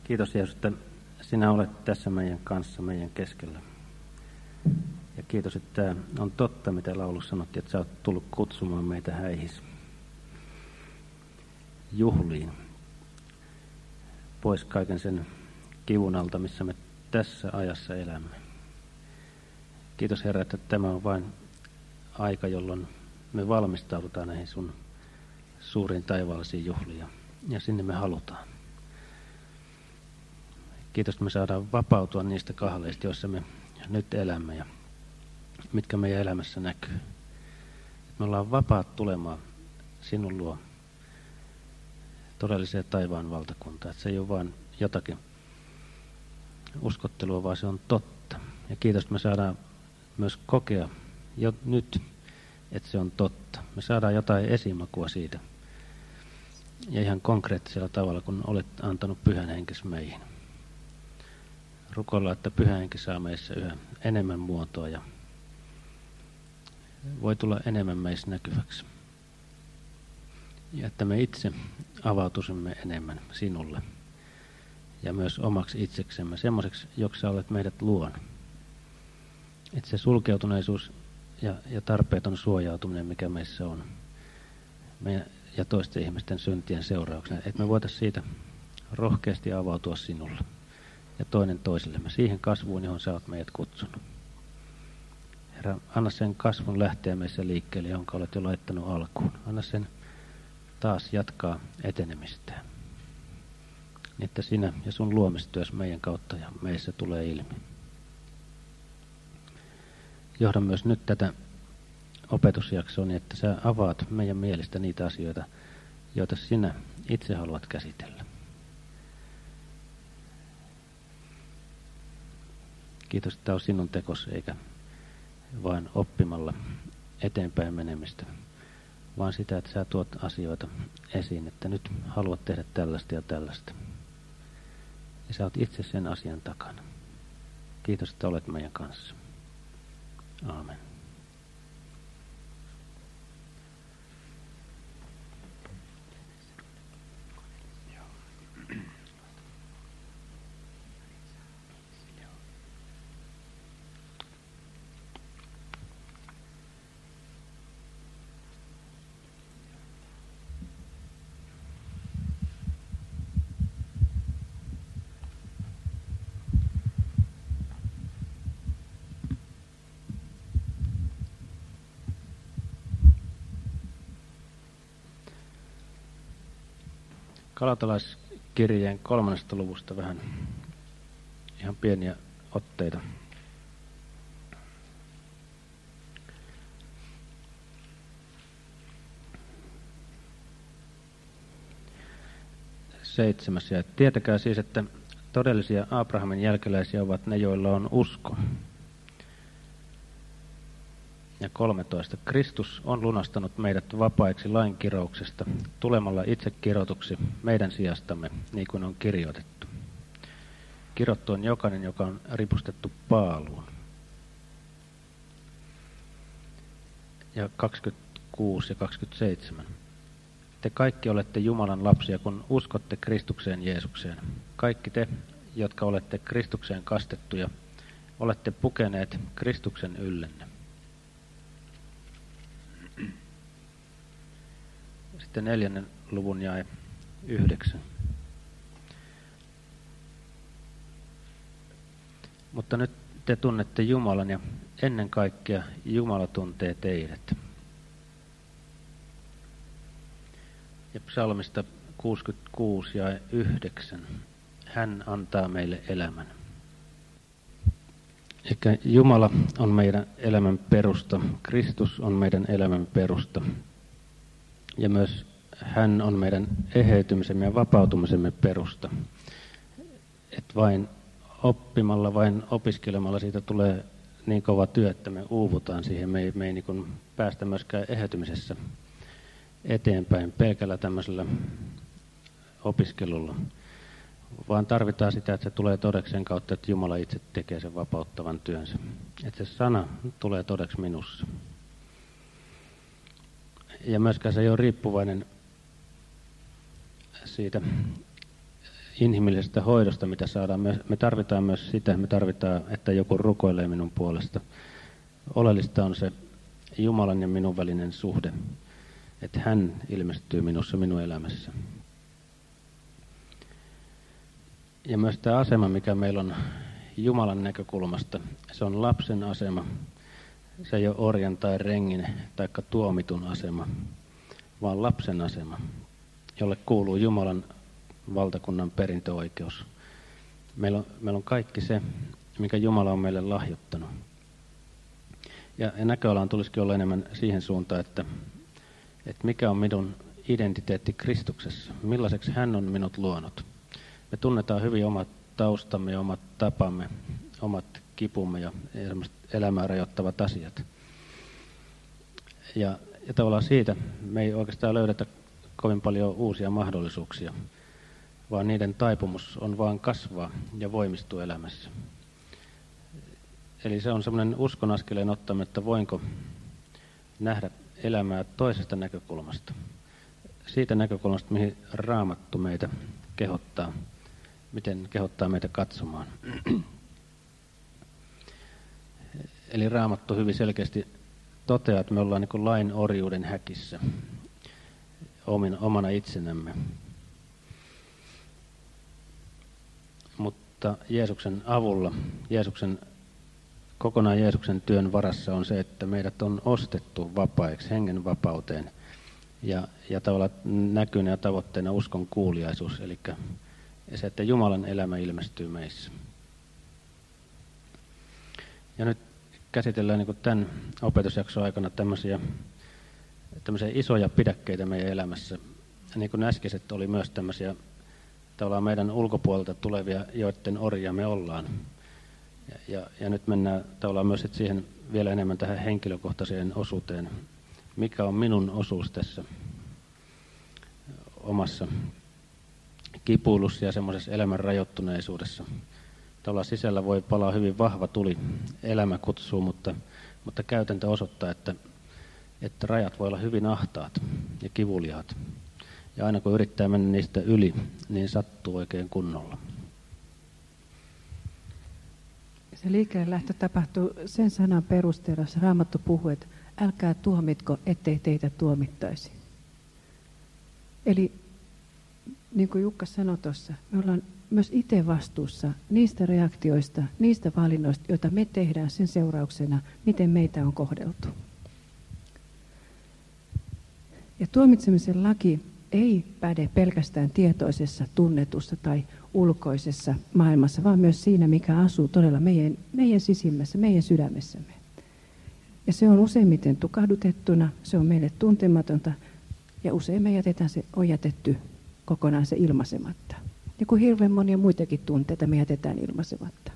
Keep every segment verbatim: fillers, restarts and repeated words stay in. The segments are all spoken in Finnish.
Kiitos Jeesus, että sinä olet tässä meidän kanssa, meidän keskellä. Ja kiitos, että on totta, mitä laulussa sanottiin, että sä oot tullut kutsumaan meitä häihis juhliin. Pois kaiken sen kivun alta, missä me tässä ajassa elämme. Kiitos Herra, että tämä on vain aika, jolloin me valmistaudutaan näihin sun suuriin taivaallisiin juhliin. Ja sinne me halutaan. Kiitos, että me saadaan vapautua niistä kahleista, joissa me nyt elämme ja mitkä meidän elämässä näkyy. Me ollaan vapaat tulemaan sinun luo todelliseen taivaan valtakuntaan. Että se ei ole vain jotakin uskottelua, vaan se on totta. Ja kiitos, että me saadaan myös kokea jo nyt, että se on totta. Me saadaan jotain esimakua siitä. Ja ihan konkreettisella tavalla, kun olet antanut Pyhän Henkesi meihin. Rukoillaan, että Pyhä Henki saa meissä yhä enemmän muotoa ja voi tulla enemmän meissä näkyväksi. Ja että me itse avautuisimme enemmän sinulle ja myös omaksi itseksemme, semmoiseksi, joksi sä olet meidät luonut. Että se sulkeutuneisuus ja, ja tarpeeton suojautuminen, mikä meissä on, meidän ja toisten ihmisten syntien seurauksena, että me voitaisiin siitä rohkeasti avautua sinulle ja toinen toisellemme siihen kasvuun, johon sä oot meidät kutsunut. Herra, anna sen kasvun lähteä meissä liikkeelle, jonka olet jo laittanut alkuun. Anna sen taas jatkaa etenemistään, niin että sinä ja sun luomistyössä meidän kautta ja meissä tulee ilmi. Johda myös nyt tätä opetusjaksoa niin, että sä avaat meidän mielestä niitä asioita, joita sinä itse haluat käsitellä. Kiitos, että tämä on sinun tekos, eikä vain oppimalla eteenpäin menemistä, vaan sitä, että sä tuot asioita esiin, että nyt haluat tehdä tällaista ja tällaista. Ja sä oot itse sen asian takana. Kiitos, että olet meidän kanssa. Aamen. Galatalaiskirjeen kolmannesta luvusta vähän ihan pieniä otteita. Seitsemäs. Ja tietäkää siis, että todellisia Abrahamin jälkeläisiä ovat ne, joilla on usko. Ja kolmetoista. Kristus on lunastanut meidät vapaiksi lain kirouksesta, tulemalla itse kirotuksi meidän sijastamme, niin kuin on kirjoitettu. Kirottu on jokainen, joka on ripustettu paaluun. Ja kaksikymmentäkuusi ja kaksikymmentäseitsemän. Te kaikki olette Jumalan lapsia, kun uskotte Kristukseen Jeesukseen. Kaikki te, jotka olette Kristukseen kastettuja, olette pukeneet Kristuksen yllenne. Sitten neljännen luvun jae yhdeksän. Mutta nyt te tunnette Jumalan ja ennen kaikkea Jumala tuntee teidät. Ja psalmista kuusikymmentäkuusi jae yhdeksän. Hän antaa meille elämän. Eikä Jumala on meidän elämän perusta, Kristus on meidän elämän perusta. Ja myös hän on meidän eheytymisemme ja vapautumisemme perusta. Että vain oppimalla, vain opiskelemalla siitä tulee niin kova työ, että me uuvutaan siihen. Me ei, me ei niin kuin päästä myöskään eheytymisessä eteenpäin pelkällä tämmöisellä opiskelulla. Vaan tarvitaan sitä, että se tulee todeksi sen kautta, että Jumala itse tekee sen vapauttavan työnsä. Että se sana tulee todeksi minussa. Ja myöskään se ei ole riippuvainen siitä inhimillisestä hoidosta, mitä saadaan. Me, me tarvitaan myös sitä, me tarvitaan, että joku rukoilee minun puolesta. Oleellista on se Jumalan ja minun välinen suhde, että hän ilmestyy minussa, minun elämässä. Ja myös tämä asema, mikä meillä on Jumalan näkökulmasta, se on lapsen asema. Se ei ole orjan tai rengin tai tuomitun asema, vaan lapsen asema, jolle kuuluu Jumalan valtakunnan perintöoikeus. Meillä on, meillä on kaikki se, mikä Jumala on meille lahjoittanut. Ja, ja näköalaan tulisikin olla enemmän siihen suuntaan, että, että mikä on minun identiteetti Kristuksessa, millaiseksi hän on minut luonut. Me tunnetaan hyvin omat taustamme ja omat tapamme, omat kipumme ja elämää rajoittavat asiat. Ja, ja tavallaan siitä me ei oikeastaan löydetä kovin paljon uusia mahdollisuuksia, vaan niiden taipumus on vaan kasvaa ja voimistua elämässä. Eli se on semmoinen uskon askeleen ottaminen, että voinko nähdä elämää toisesta näkökulmasta. Siitä näkökulmasta, mihin Raamattu meitä kehottaa, miten kehottaa meitä katsomaan. Eli Raamattu hyvin selkeästi toteaa, että me ollaan niin kuin lain orjuuden häkissä omana itsenämme. Mutta Jeesuksen avulla, Jeesuksen, kokonaan Jeesuksen työn varassa on se, että meidät on ostettu vapaiksi, hengen vapauteen. Ja, ja tavallaan näkynä ja tavoitteena uskon kuuliaisuus, eli se, että Jumalan elämä ilmestyy meissä. Ja nyt käsitellään niin kuin tämän opetusjakson aikana tämmöisiä, tämmöisiä isoja pidäkkeitä meidän elämässä. Niin kuin äskeiset oli myös tämmöisiä tavallaan meidän ulkopuolelta tulevia, joiden orjia me ollaan. Ja, ja, ja nyt mennään tavallaan myös siihen vielä enemmän tähän henkilökohtaiseen osuuteen. Mikä on minun osuus tässä omassa kipuilussa ja semmoisessa elämän rajoittuneisuudessa. Tavallaan sisällä voi palaa hyvin vahva tuli, elämä kutsuu, mutta, mutta käytäntö osoittaa, että, että rajat voi olla hyvin ahtaat ja kivuliaat. Ja aina kun yrittää mennä niistä yli, niin sattuu oikein kunnolla. Se liikkeelle lähtö tapahtuu sen sanan perusteella, jossa Raamattu puhuu, että älkää tuomitko, ettei teitä tuomittaisi. Eli niin kuin Jukka sanoi tuossa, me ollaan myös itse vastuussa niistä reaktioista, niistä valinnoista, joita me tehdään sen seurauksena, miten meitä on kohdeltu. Ja tuomitsemisen laki ei päde pelkästään tietoisessa, tunnetussa tai ulkoisessa maailmassa, vaan myös siinä, mikä asuu todella meidän, meidän sisimmässä, meidän sydämessämme. Ja se on useimmiten tukahdutettuna, se on meille tuntematonta, ja usein me jätetään se, on jätetty kokonaan se ilmaisematta. Ja kuin hirveän monia muitakin tunteita me jätetään ilmaisematta.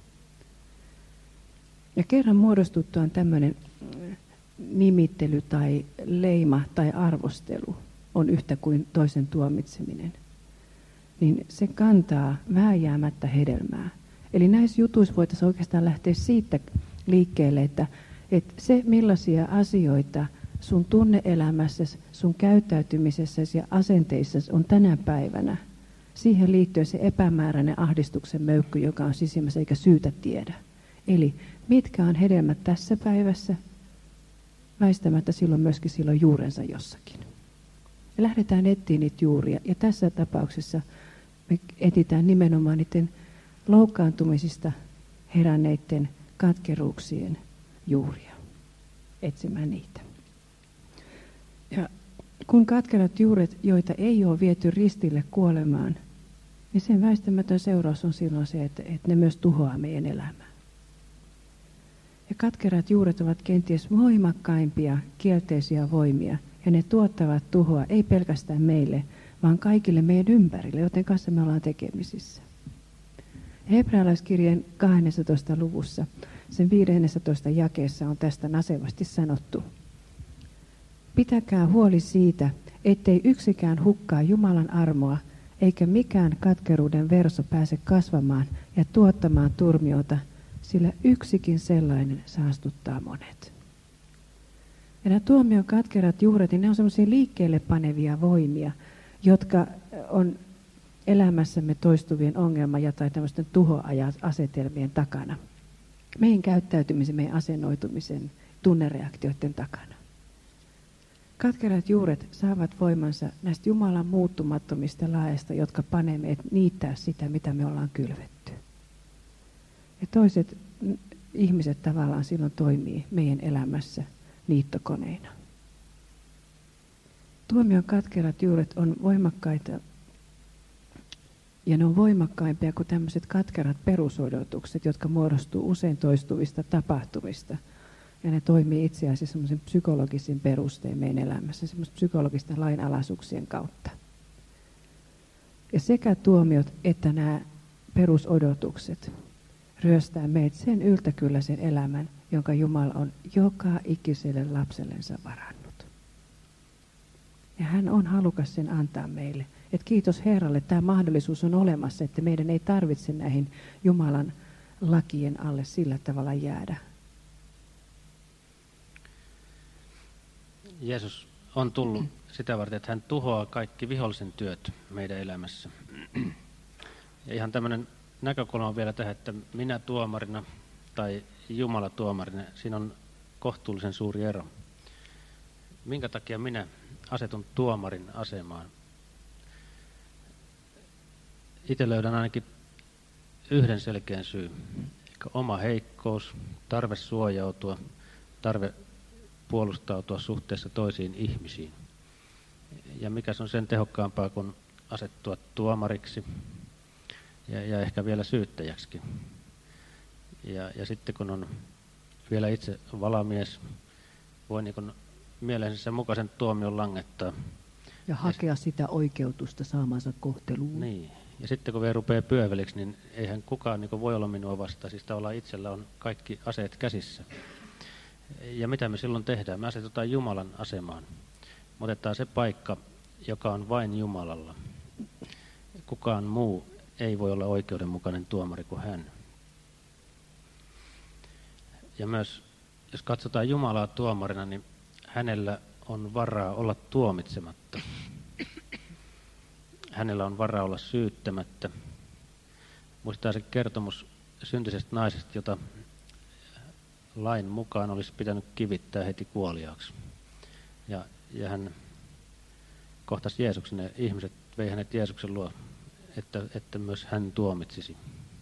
Ja kerran muodostuttuaan tämmöinen nimittely tai leima tai arvostelu on yhtä kuin toisen tuomitseminen, niin se kantaa vääjäämättä hedelmää. Eli näissä jutuissa voitaisiin oikeastaan lähteä siitä liikkeelle, että, että se millaisia asioita sun tunne-elämässäsi, sun käyttäytymisessäsi ja asenteissasi on tänä päivänä, siihen liittyy se epämääräinen ahdistuksen möykky, joka on sisimmässä eikä syytä tiedä. Eli mitkä on hedelmät tässä päivässä, väistämättä silloin myöskin silloin juurensa jossakin. Ja lähdetään etsiä niitä juuria, ja tässä tapauksessa me etsitään nimenomaan niiden loukkaantumisista heränneiden katkeruuksien juuria, etsimään niitä. Ja kun katkerat juuret, joita ei ole viety ristille kuolemaan, niin sen väistämätön seuraus on silloin se, että, että ne myös tuhoaa meidän elämää. Ja katkerat juuret ovat kenties voimakkaimpia kielteisiä voimia, ja ne tuottavat tuhoa ei pelkästään meille, vaan kaikille meidän ympärille, joten kanssa me ollaan tekemisissä. Hebrealaiskirjeen kahdennessatoista luvussa, sen viidennessätoista jakeessa on tästä nasevasti sanottu. Pitäkää huoli siitä, ettei yksikään hukkaa Jumalan armoa, eikä mikään katkeruuden verso pääse kasvamaan ja tuottamaan turmiota, sillä yksikin sellainen saastuttaa monet. Ja nämä tuomion katkerat juuret, niin ne on semmoisia liikkeelle panevia voimia, jotka on elämässämme toistuvien ongelma- ja tai tämmöisten tuhoasetelmien takana. Meidän käyttäytymisen, meidän asennoitumisen, tunnereaktioiden takana. Katkerat juuret saavat voimansa näistä Jumalan muuttumattomista laeista, jotka panee meidät niittää sitä, mitä me ollaan kylvetty. Ja toiset ihmiset tavallaan silloin toimii meidän elämässä niittokoneina. Tuomion katkerat juuret on voimakkaita, ja ne on voimakkaimpia kuin tämmöiset katkerat perusodotukset, jotka muodostuu usein toistuvista tapahtumista. Ja ne toimii itse asiassa semmoisen psykologisen perusteen meidän elämässä, semmoisten psykologisten lainalaisuuksien kautta. Ja sekä tuomiot että nämä perusodotukset ryöstää meitä sen yltäkylläisen elämän, jonka Jumala on joka ikiselle lapsellensa varannut. Ja hän on halukas sen antaa meille. Et kiitos Herralle, tämä mahdollisuus on olemassa, että meidän ei tarvitse näihin Jumalan lakien alle sillä tavalla jäädä. Jeesus on tullut sitä varten, että hän tuhoaa kaikki vihollisen työt meidän elämässä. Ja ihan tämmöinen näkökulma vielä tähän, että minä tuomarina tai Jumala tuomarina, siinä on kohtuullisen suuri ero. Minkä takia minä asetun tuomarin asemaan? Itse löydän ainakin yhden selkeän syyn. Oma heikkous, tarve suojautua, tarve puolustautua suhteessa toisiin ihmisiin. Ja mikä se on sen tehokkaampaa kuin asettua tuomariksi ja, ja ehkä vielä syyttäjäksikin. Ja, ja sitten kun on vielä itse valamies, voi niin kuin mielensä sen mukaisen tuomion langettaa. Ja hakea ja sitä oikeutusta saamansa kohteluun. Niin. Ja sitten kun vielä rupeaa pyöveliksi, niin eihän kukaan niin kuin voi olla minua vastaan. Siis tavallaan itsellä on kaikki aseet käsissä. Ja mitä me silloin tehdään? Me asetutaan Jumalan asemaan. Me otetaan se paikka, joka on vain Jumalalla. Kukaan muu ei voi olla oikeudenmukainen tuomari kuin hän. Ja myös, jos katsotaan Jumalaa tuomarina, niin hänellä on varaa olla tuomitsematta. Hänellä on varaa olla syyttämättä. Muistaa se kertomus syntisestä naisesta, jota lain mukaan olisi pitänyt kivittää heti kuoliaaksi. Ja, ja hän kohtasi Jeesuksen ja ihmiset vei hänet Jeesuksen luo, että, että myös hän tuomitsisi.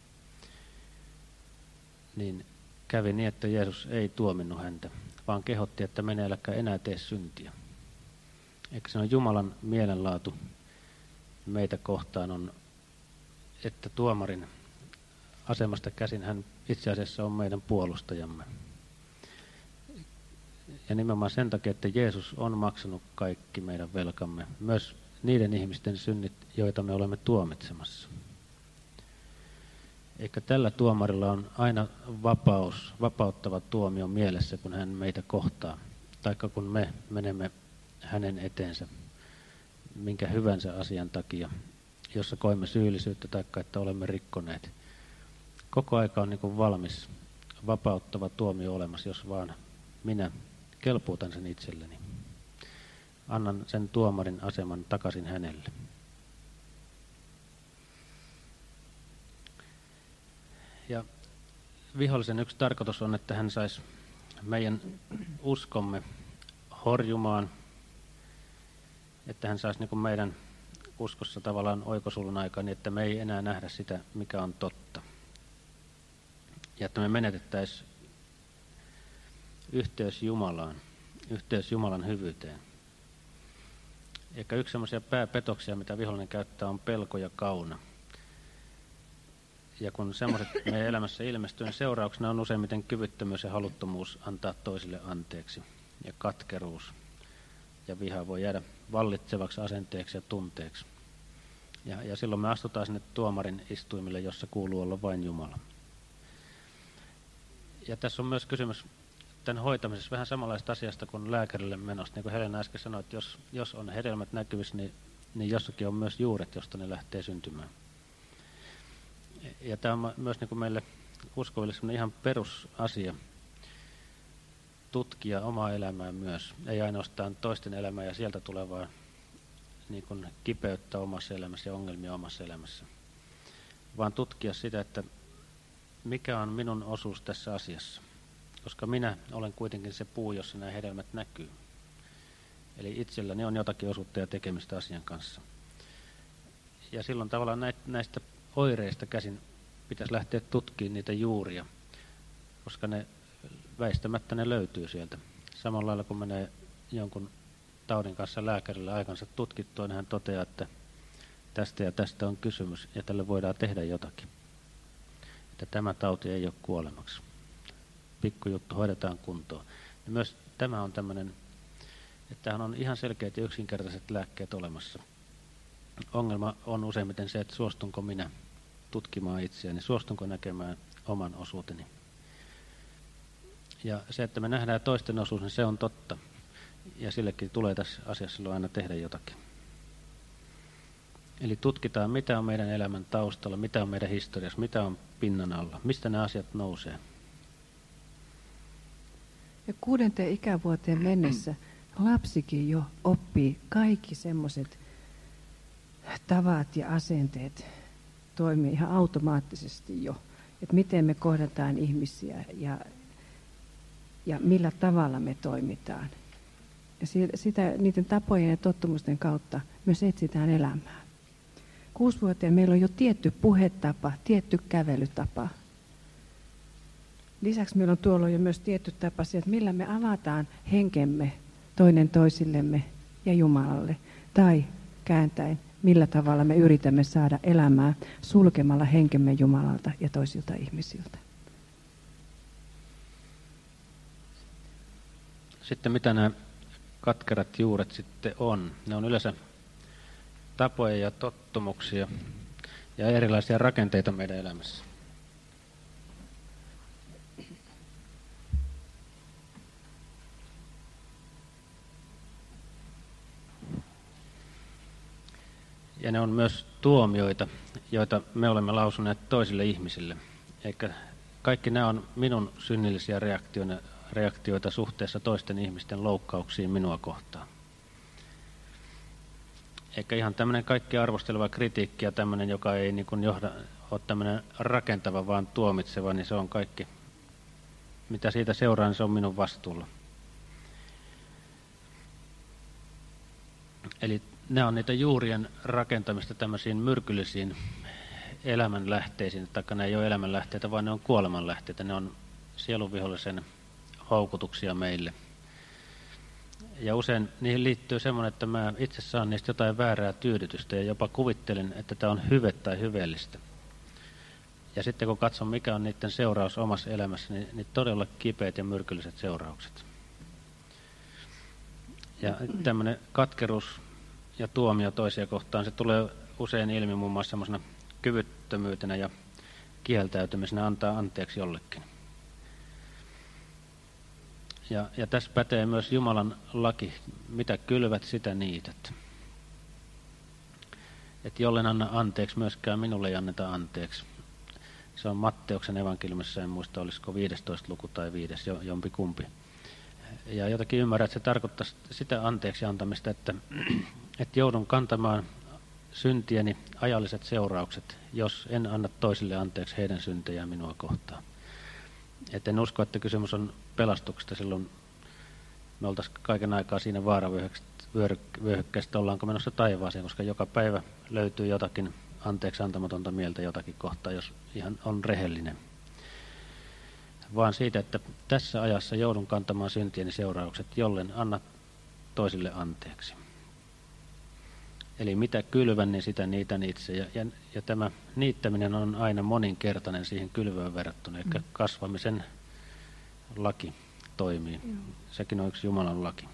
Niin kävi niin, että Jeesus ei tuominnut häntä, vaan kehotti, että mene äläkä enää tee syntiä. Eikö se on Jumalan mielenlaatu meitä kohtaan on, että tuomarin asemasta käsin hän itse asiassa on meidän puolustajamme. Ja nimenomaan sen takia, että Jeesus on maksanut kaikki meidän velkamme, myös niiden ihmisten synnit, joita me olemme tuomitsemassa. Eikä tällä tuomarilla on aina vapaus, vapauttava tuomio mielessä, kun hän meitä kohtaa, taikka kun me menemme hänen eteensä, minkä hyvänsä asian takia, jossa koemme syyllisyyttä taikka että olemme rikkoneet. Koko aika on niin kuin valmis vapauttava tuomio olemassa, jos vaan minä kelpuutan sen itselleni. Annan sen tuomarin aseman takaisin hänelle. Ja vihollisen yksi tarkoitus on, että hän saisi meidän uskomme horjumaan, että hän saisi niin kuin meidän uskossa tavallaan oikosulun aikaan, niin että me ei enää nähdä sitä, mikä on totta. Ja että me menetettäisiin yhteys Jumalaan, yhteys Jumalan hyvyyteen. Eikä yksi semmoisia pääpetoksia, mitä vihollinen käyttää, on pelko ja kauna. Ja kun semmoiset meidän elämässä ilmestyy, niin seurauksena on useimmiten kyvyttömyys ja haluttomuus antaa toisille anteeksi. Ja katkeruus ja viha voi jäädä vallitsevaksi asenteeksi ja tunteeksi. Ja, ja silloin me astutaan sinne tuomarin istuimille, jossa kuuluu olla vain Jumala. Ja tässä on myös kysymys tämän hoitamisessa vähän samanlaista asiasta kuin lääkärille menosta. Niin kuin Helena äsken sanoi, että jos, jos on hedelmät näkyvissä, niin, niin jossakin on myös juuret, josta ne lähtee syntymään. Ja tämä on myös niin kuin meille uskoville ihan perusasia tutkia omaa elämää myös. Ei ainoastaan toisten elämää ja sieltä tulevaa niin kuin kipeyttä omassa elämässä ja ongelmia omassa elämässä, vaan tutkia sitä, että mikä on minun osuus tässä asiassa, koska minä olen kuitenkin se puu, jossa nämä hedelmät näkyy. Eli itselläni on jotakin osuutta ja tekemistä asian kanssa. Ja silloin tavallaan näistä oireista käsin pitäisi lähteä tutkimaan niitä juuria, koska ne väistämättä ne löytyy sieltä. Samalla lailla kun menee jonkun taudin kanssa lääkärille aikansa tutkittua, niin hän toteaa, että tästä ja tästä on kysymys ja tälle voidaan tehdä jotakin. Että tämä tauti ei ole kuolemaksi. Pikkujuttu hoidetaan kuntoon. Ja myös tämä on tämmöinen, että tämähän on ihan selkeät ja yksinkertaiset lääkkeet olemassa. Ongelma on useimmiten se, että suostunko minä tutkimaan itseäni, suostunko näkemään oman osuuteni. Ja se, että me nähdään toisten osuus, niin se on totta. Ja sillekin tulee tässä asiassa silloin aina tehdä jotakin. Eli tutkitaan, mitä on meidän elämän taustalla, mitä on meidän historiassa, mitä on pinnan alla, mistä nämä asiat nousee. Ja kuudenteen ikävuoteen mennessä lapsikin jo oppii kaikki semmoiset tavat ja asenteet toimii ihan automaattisesti jo. Että miten me kohdataan ihmisiä ja, ja millä tavalla me toimitaan. Ja sitä, niiden tapojen ja tottumusten kautta myös etsitään elämää. Kuusivuotiaan meillä on jo tietty puhetapa, tietty kävelytapa. Lisäksi meillä on tuolla jo myös tietty tapa että millä me avataan henkemme toinen toisillemme ja Jumalalle. Tai kääntäen, millä tavalla me yritämme saada elämää sulkemalla henkemme Jumalalta ja toisilta ihmisiltä. Sitten mitä nämä katkerat juuret sitten on? Ne on yleensä tapoja ja tottumuksia ja erilaisia rakenteita meidän elämässä. Ja ne on myös tuomioita, joita me olemme lausuneet toisille ihmisille. Eikä kaikki nämä on minun synnillisiä reaktioita, reaktioita suhteessa toisten ihmisten loukkauksiin minua kohtaan. Eikä ihan tämmöinen kaikki arvosteleva kritiikki ja tämmöinen, joka ei niin kuin johda, ole tämmöinen rakentava, vaan tuomitseva, niin se on kaikki, mitä siitä seuraa, niin se on minun vastuulla. Eli nämä on niitä juurien rakentamista tämmöisiin myrkyllisiin elämänlähteisiin, taikka ne ei ole elämänlähteitä, vaan ne on kuolemanlähteitä, ne on sielunvihollisen houkutuksia meille. Ja usein niihin liittyy semmoinen, että mä itse saan niistä jotain väärää tyydytystä ja jopa kuvittelen, että tämä on hyve tai hyveellistä. Ja sitten kun katson, mikä on niiden seuraus omassa elämässä, niin, niin todella kipeät ja myrkylliset seuraukset. Ja tämmöinen katkeruus ja tuomio toisia kohtaan, se tulee usein ilmi muun muassa semmoisena kyvyttömyytenä ja kieltäytymisenä antaa anteeksi jollekin. Ja, ja tässä pätee myös Jumalan laki, mitä kylvät, sitä niität. Että jollen anna anteeksi, myöskään minulle ei anneta anteeksi. Se on Matteuksen evankeliumissa, en muista olisiko viidestoista luku tai viides, jompi kumpi. Ja jotakin ymmärrän, että se tarkoittaa sitä anteeksi antamista, että, että joudun kantamaan syntieni ajalliset seuraukset, jos en anna toisille anteeksi heidän syntejään minua kohtaan. Et en usko, että kysymys on pelastuksesta, silloin me oltaisiin kaiken aikaa siinä vaaravyöhykkeestä, ollaanko menossa taivaaseen, koska joka päivä löytyy jotakin anteeksi antamatonta mieltä jotakin kohtaa, jos ihan on rehellinen. Vaan siitä, että tässä ajassa joudun kantamaan syntieni seuraukset, jollen anna toisille anteeksi. Eli mitä kylvän, niin sitä niitän itse. Ja, ja, ja tämä niittäminen on aina moninkertainen siihen kylvöön verrattuna, eli mm. kasvamisen laki toimii. Mm. Sekin on yksi Jumalan laki.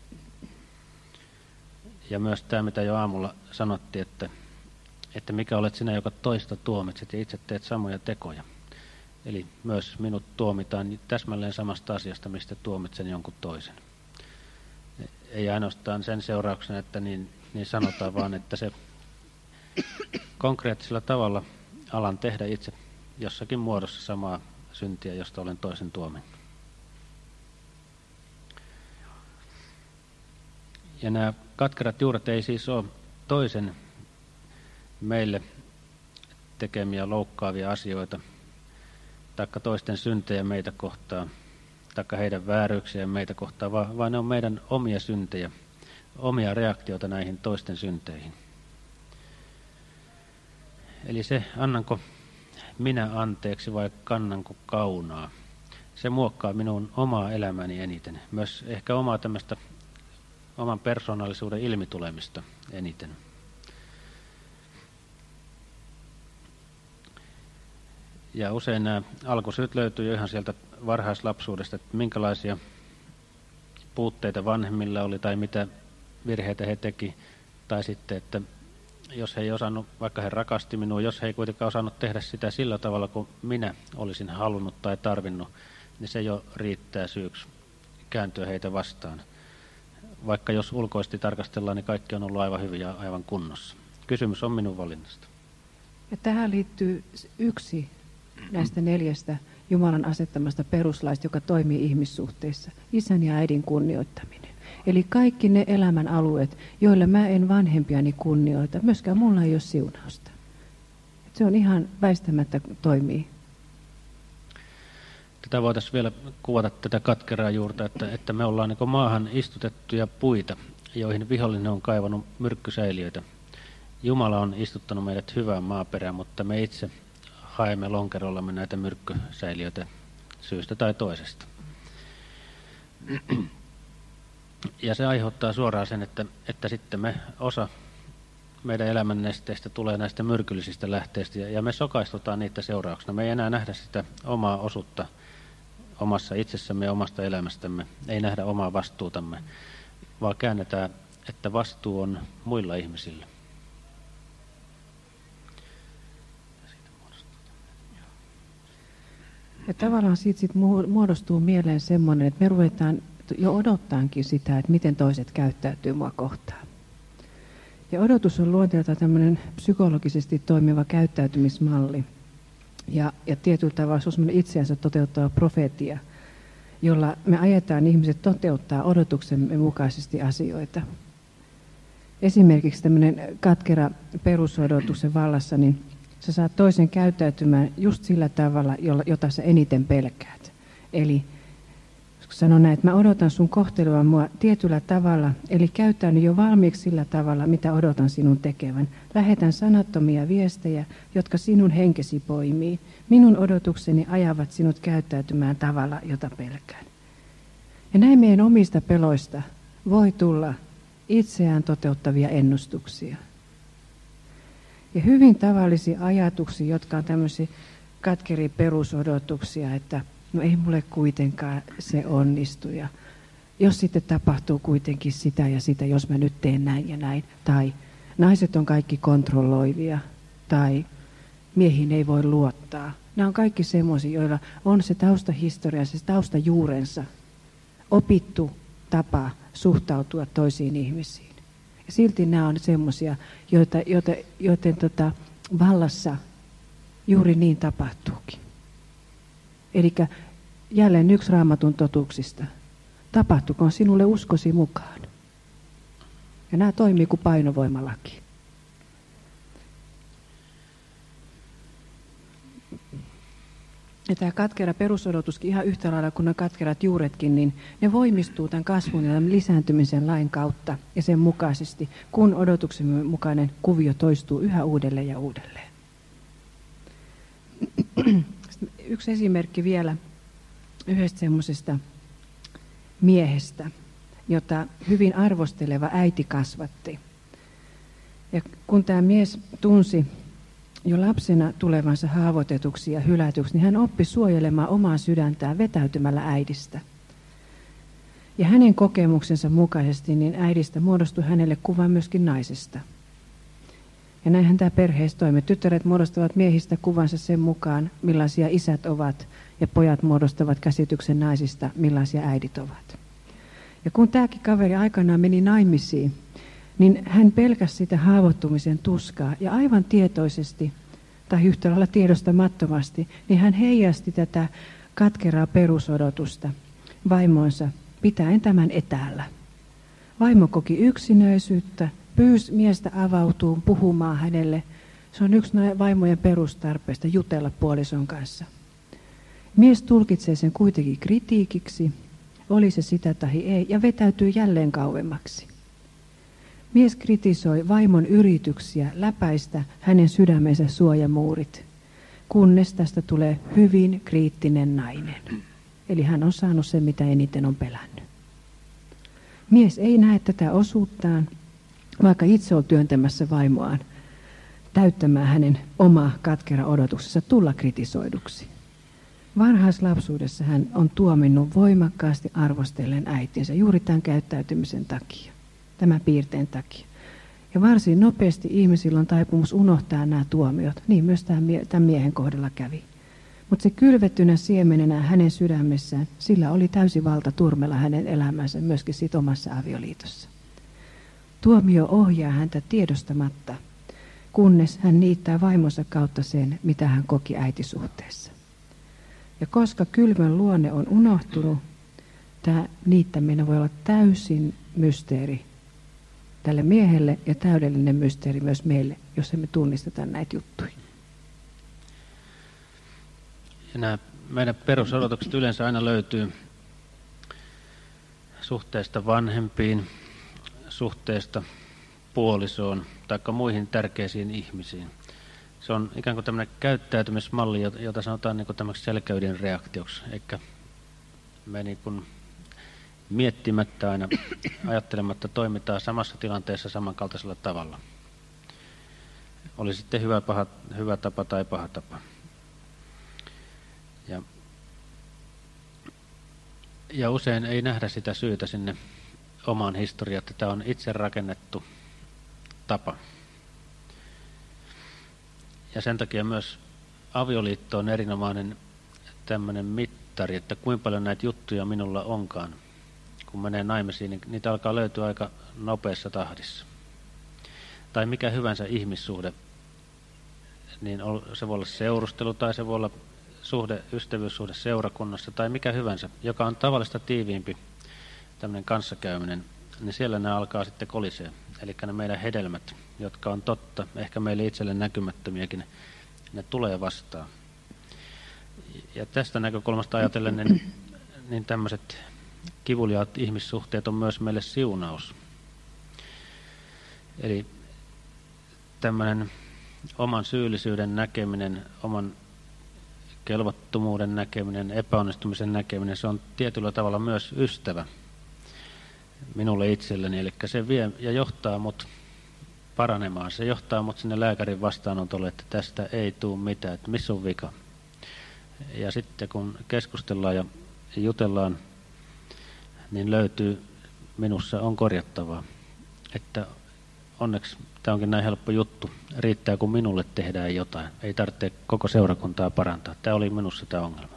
Ja myös tämä, mitä jo aamulla sanottiin, että, että mikä olet sinä, joka toista tuomitset ja itse teet samoja tekoja. Eli myös minut tuomitaan täsmälleen samasta asiasta, mistä tuomitsen jonkun toisen. Ei ainoastaan sen seurauksena, että niin, niin sanotaan, vaan että se konkreettisella tavalla alan tehdä itse jossakin muodossa samaa syntiä, josta olen toisen tuominnut. Ja nämä katkerat juuret ei siis ole toisen meille tekemiä loukkaavia asioita, taikka toisten syntejä meitä kohtaan, taikka heidän vääryyksiä meitä kohtaan, vaan, vaan ne on meidän omia syntejä, omia reaktioita näihin toisten synteihin. Eli se, annanko minä anteeksi vai kannanko kaunaa, se muokkaa minun omaa elämäni eniten. Myös ehkä omaa tämmöistä, oman persoonallisuuden ilmitulemista eniten. Ja usein nämä alkusyyt löytyy jo ihan sieltä varhaislapsuudesta, että minkälaisia puutteita vanhemmilla oli tai mitä virheitä he teki. Tai sitten, että jos he ei osannut, vaikka he rakasti minua, jos he ei kuitenkaan osannut tehdä sitä sillä tavalla kuin minä olisin halunnut tai tarvinnut, niin se jo riittää syyksi kääntyä heitä vastaan. Vaikka jos ulkoisesti tarkastellaan, niin kaikki on ollut aivan hyvin ja aivan kunnossa. Kysymys on minun valinnasta. Ja tähän liittyy yksi näistä neljästä Jumalan asettamasta peruslaista, joka toimii ihmissuhteissa. Isän ja äidin kunnioittaminen. Eli kaikki ne elämän alueet, joilla mä en vanhempiani kunnioita, myöskään mulla ei ole siunausta. Se on ihan väistämättä toimii. Tätä voitaisiin vielä kuvata tätä katkeraa juurta, että, että me ollaan niin maahan istutettuja puita, joihin vihollinen on kaivannut myrkkysäiliöitä. Jumala on istuttanut meidät hyvään maaperään, mutta me itse haemme lonkerollamme näitä myrkkysäiliöitä syystä tai toisesta. Ja se aiheuttaa suoraan sen, että, että sitten me osa meidän elämän nesteistä tulee näistä myrkyllisistä lähteistä ja me sokaistutaan niitä seurauksena. Me ei enää nähdä sitä omaa osuutta omassa itsessämme ja omasta elämästämme, ei nähdä omaa vastuutamme, vaan käännetään, että vastuu on muilla ihmisillä. Ja tavallaan siitä sit muodostuu mieleen semmoinen, että me ruvetaan jo odottaankin sitä, että miten toiset käyttäytyy mua kohtaan. Ja odotus on luonteeltaan tämmöinen psykologisesti toimiva käyttäytymismalli. Ja, ja tietyllä tavalla se on semmoinen itseänsä toteuttava profeetia, jolla me ajetaan ihmiset toteuttaa odotuksemme mukaisesti asioita. Esimerkiksi tämmöinen katkera perusodotuksen vallassa, niin sä saat toisen käyttäytymään just sillä tavalla, jota sä eniten pelkäät. Eli sanon näin, että mä odotan sun kohtelua mua tietyllä tavalla, eli käyttäydy jo valmiiksi sillä tavalla, mitä odotan sinun tekevän. Lähetän sanattomia viestejä, jotka sinun henkesi poimii. Minun odotukseni ajavat sinut käyttäytymään tavalla, jota pelkään. Ja näin meidän omista peloista voi tulla itseään toteuttavia ennustuksia. Ja hyvin tavallisia ajatuksia, jotka on tämmöisiä katkeria perusodotuksia, että no ei mulle kuitenkaan se onnistu. Ja jos sitten tapahtuu kuitenkin sitä ja sitä, jos mä nyt teen näin ja näin. Tai naiset on kaikki kontrolloivia. Tai miehiin ei voi luottaa. Nämä on kaikki semmoisia, joilla on se taustahistoria, se taustajuurensa, opittu tapa suhtautua toisiin ihmisiin. Ja silti nämä on semmoisia, joita, joita, joiden tota, vallassa juuri niin tapahtuukin. Eli jälleen yksi Raamatun totuuksista. Tapahtukoon sinulle uskosi mukaan. Ja nämä toimii kuin painovoimalaki. Ja tämä katkera perusodotuskin ihan yhtä lailla kuin ne katkerat juuretkin, niin ne voimistuu tämän kasvun ja lisääntymisen lain kautta ja sen mukaisesti, kun odotuksemme mukainen kuvio toistuu yhä uudelleen ja uudelleen. Yksi esimerkki vielä yhdestä semmoisesta miehestä, jota hyvin arvosteleva äiti kasvatti. Ja kun tämä mies tunsi jo lapsena tulevansa haavoitetuksi ja hylätyksi, niin hän oppi suojelemaan omaa sydäntään vetäytymällä äidistä. Ja hänen kokemuksensa mukaisesti niin äidistä muodostui hänelle kuva myöskin naisesta. Ja näinhän tämä perheessä toimi. Tyttäret muodostavat miehistä kuvansa sen mukaan, millaisia isät ovat, ja pojat muodostavat käsityksen naisista, millaisia äidit ovat. Ja kun tämäkin kaveri aikanaan meni naimisiin, niin hän pelkäsi sitä haavoittumisen tuskaa, ja aivan tietoisesti, tai yhtä lailla tiedostamattomasti, niin hän heijasti tätä katkeraa perusodotusta vaimonsa pitäen tämän etäällä. Vaimo koki yksinäisyyttä pyysi miestä avautuu puhumaan hänelle. Se on yksi vaimojen perustarpeista, jutella puolison kanssa. Mies tulkitsee sen kuitenkin kritiikiksi, oli se sitä tai ei, ja vetäytyy jälleen kauemmaksi. Mies kritisoi vaimon yrityksiä läpäistä hänen sydämensä suojamuurit, kunnes tästä tulee hyvin kriittinen nainen. Eli hän on saanut sen, mitä eniten on pelännyt. Mies ei näe tätä osuuttaan, vaikka itse on työntämässä vaimoaan täyttämään hänen omaa katkera odotuksensa tulla kritisoiduksi. Varhaislapsuudessa hän on tuominnut voimakkaasti arvostellen äitinsä juuri tämän käyttäytymisen takia, tämän piirteen takia. Ja varsin nopeasti ihmisillä on taipumus unohtaa nämä tuomiot, niin myös tämän miehen kohdalla kävi. Mutta se kylvettynä siemenenä hänen sydämessään, sillä oli täysi valta turmella hänen elämänsä myöskin siitä omassa avioliitossa. Tuomio ohjaa häntä tiedostamatta, kunnes hän niittää vaimonsa kautta sen, mitä hän koki äitisuhteessa. Ja koska kylmän luonne on unohtunut, tämä niittäminen voi olla täysin mysteeri tälle miehelle ja täydellinen mysteeri myös meille, jos emme tunnisteta näitä juttuja. Ja nämä meidän perusodotukset yleensä aina löytyy suhteesta vanhempiin, suhteesta puolisoon tai muihin tärkeisiin ihmisiin. Se on ikään kuin tämmöinen käyttäytymismalli, jota sanotaan niin kuin tämmöiseksi selkäydin reaktioksi. Eikä me niin kuin miettimättä aina, ajattelematta toimitaan samassa tilanteessa samankaltaisella tavalla. Oli sitten hyvä, paha, hyvä tapa tai paha tapa. Ja, ja usein ei nähdä sitä syytä sinne omaan historiaan, että tämä on itse rakennettu tapa. Ja sen takia myös avioliitto on erinomainen tämmöinen mittari, että kuinka paljon näitä juttuja minulla onkaan. Kun menee naimisiin, niin niitä alkaa löytyä aika nopeassa tahdissa. Tai mikä hyvänsä ihmissuhde, niin se voi olla seurustelu tai se voi olla suhde, ystävyyssuhde seurakunnassa tai mikä hyvänsä, joka on tavallista tiiviimpi tämmöinen kanssakäyminen, niin siellä ne alkaa sitten kolisee. Eli ne meidän hedelmät, jotka on totta, ehkä meille itselle näkymättömiäkin, ne tulee vastaan. Ja tästä näkökulmasta ajatellen, niin, niin tämmöiset kivuliaat ihmissuhteet on myös meille siunaus. Eli tämmöinen oman syyllisyyden näkeminen, oman kelvottomuuden näkeminen, epäonnistumisen näkeminen, se on tietyllä tavalla myös ystävä minulle itselleni. Eli se vie ja johtaa mut paranemaan. Se johtaa mut sinne lääkärin vastaanotolle, että tästä ei tule mitään, että missä on vika. Ja sitten kun keskustellaan ja jutellaan, niin löytyy, minussa on korjattavaa. Että onneksi tämä onkin näin helppo juttu. Riittää, kun minulle tehdään jotain. Ei tarvitse koko seurakuntaa parantaa. Tämä oli minussa tämä ongelma.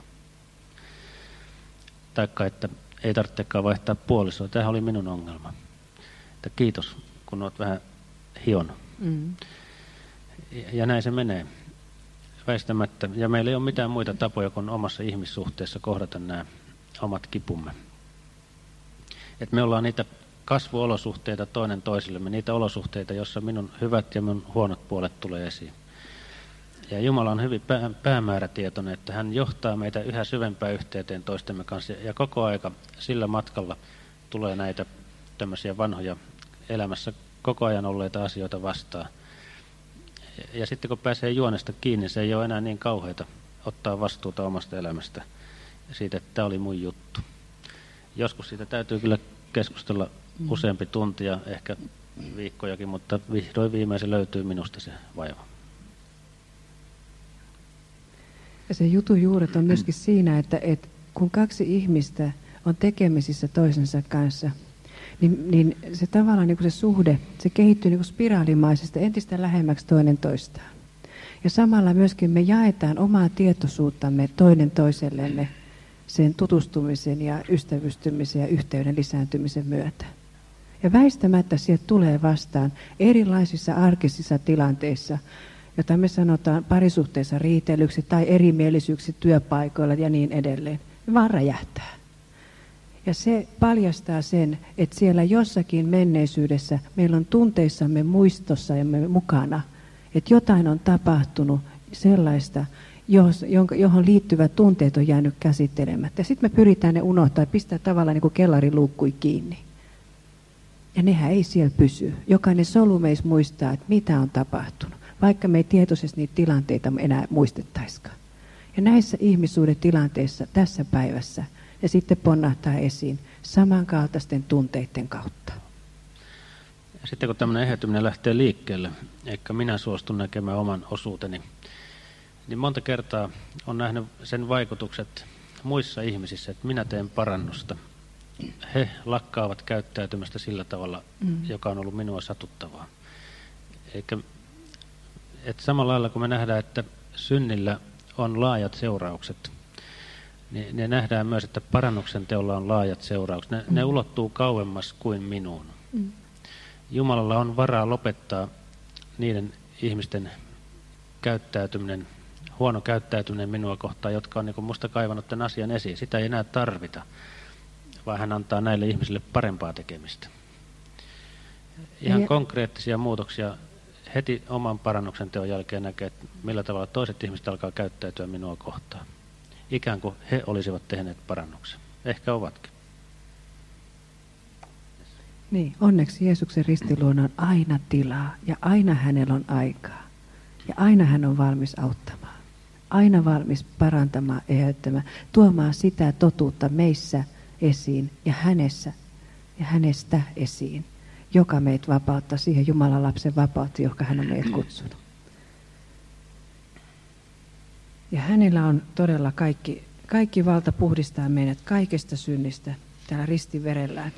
Taikka, että ei tarvitsekaan vaihtaa puolisoa. Tämä oli minun ongelma. Että kiitos, kun olet vähän hionut. Mm. Ja näin se menee. Väistämättä. Ja meillä ei ole mitään muita tapoja kuin omassa ihmissuhteessa kohdata nämä omat kipumme. Että me ollaan niitä kasvuolosuhteita toinen toisillemme, niitä olosuhteita, joissa minun hyvät ja minun huonot puolet tulee esiin. Ja Jumala on hyvin pää, päämäärätietoinen, että hän johtaa meitä yhä syvempään yhteyteen toistemme kanssa. Ja koko aika sillä matkalla tulee näitä tämmöisiä vanhoja elämässä koko ajan olleita asioita vastaan. Ja, ja sitten kun pääsee juonesta kiinni, se ei ole enää niin kauheata ottaa vastuuta omasta elämästä siitä, että tämä oli mun juttu. Joskus siitä täytyy kyllä keskustella useampi tunti ja ehkä viikkojakin, mutta vihdoin viimein se löytyy minusta se vaiva. Ja se jutun juuret on myöskin siinä, että, että kun kaksi ihmistä on tekemisissä toisensa kanssa, niin, niin se tavallaan niin kuin se suhde, se kehittyy niin kuin spiraalimaisesti entistä lähemmäksi toinen toistaan. Ja samalla myöskin me jaetaan omaa tietoisuuttamme toinen toisellemme sen tutustumisen ja ystävystymisen ja yhteyden lisääntymisen myötä. Ja väistämättä sieltä tulee vastaan erilaisissa arkisissa tilanteissa, jota me sanotaan parisuhteessa riitelyksi tai erimielisyyksi työpaikoilla ja niin edelleen. Ne vaan räjähtää. Ja se paljastaa sen, että siellä jossakin menneisyydessä meillä on tunteissamme muistossa ja me mukana, että jotain on tapahtunut sellaista, johon liittyvät tunteet on jäänyt käsittelemättä. Sitten me pyritään ne unohtaa ja pistää tavallaan niin kuin kellariluukkui kiinni. Ja nehän ei siellä pysy. Jokainen solu meistä muistaa, että mitä on tapahtunut, vaikka me ei tietoisesti niitä tilanteita enää muistettaisikaan. Ja näissä ihmissuuden tilanteissa tässä päivässä ja sitten ponnahtaa esiin samankaltaisten tunteiden kautta. Ja sitten kun tämmöinen eheytyminen lähtee liikkeelle, eikä minä suostun näkemään oman osuuteni, niin monta kertaa on nähnyt sen vaikutukset muissa ihmisissä, että minä teen parannusta. He lakkaavat käyttäytymästä sillä tavalla, mm. joka on ollut minua satuttavaa. Eikä, että samalla lailla kun me nähdään, että synnillä on laajat seuraukset, niin ne nähdään myös, että parannuksen teolla on laajat seuraukset. Ne, mm. ne ulottuu kauemmas kuin minuun. Mm. Jumalalla on varaa lopettaa niiden ihmisten käyttäytyminen, huono käyttäytyminen minua kohtaan, jotka on niin kuin musta kaivannut tämän asian esiin. Sitä ei enää tarvita, vaan hän antaa näille ihmisille parempaa tekemistä. Ihan ja konkreettisia muutoksia heti oman parannuksen teon jälkeen näkee, että millä tavalla toiset ihmiset alkaa käyttäytyä minua kohtaan. Ikään kuin he olisivat tehneet parannuksen. Ehkä ovatkin. Niin, onneksi Jeesuksen ristiluona on aina tilaa ja aina hänellä on aikaa. Ja aina hän on valmis auttamaan. Aina valmis parantamaan, eheyttämään, tuomaan sitä totuutta meissä esiin ja hänessä ja hänestä esiin, joka meitä vapauttaa siihen Jumalan lapsen vapautta, joka hän on meidät kutsunut. Ja hänellä on todella kaikki, kaikki valta puhdistaa meidät kaikesta synnistä täällä ristiverellään.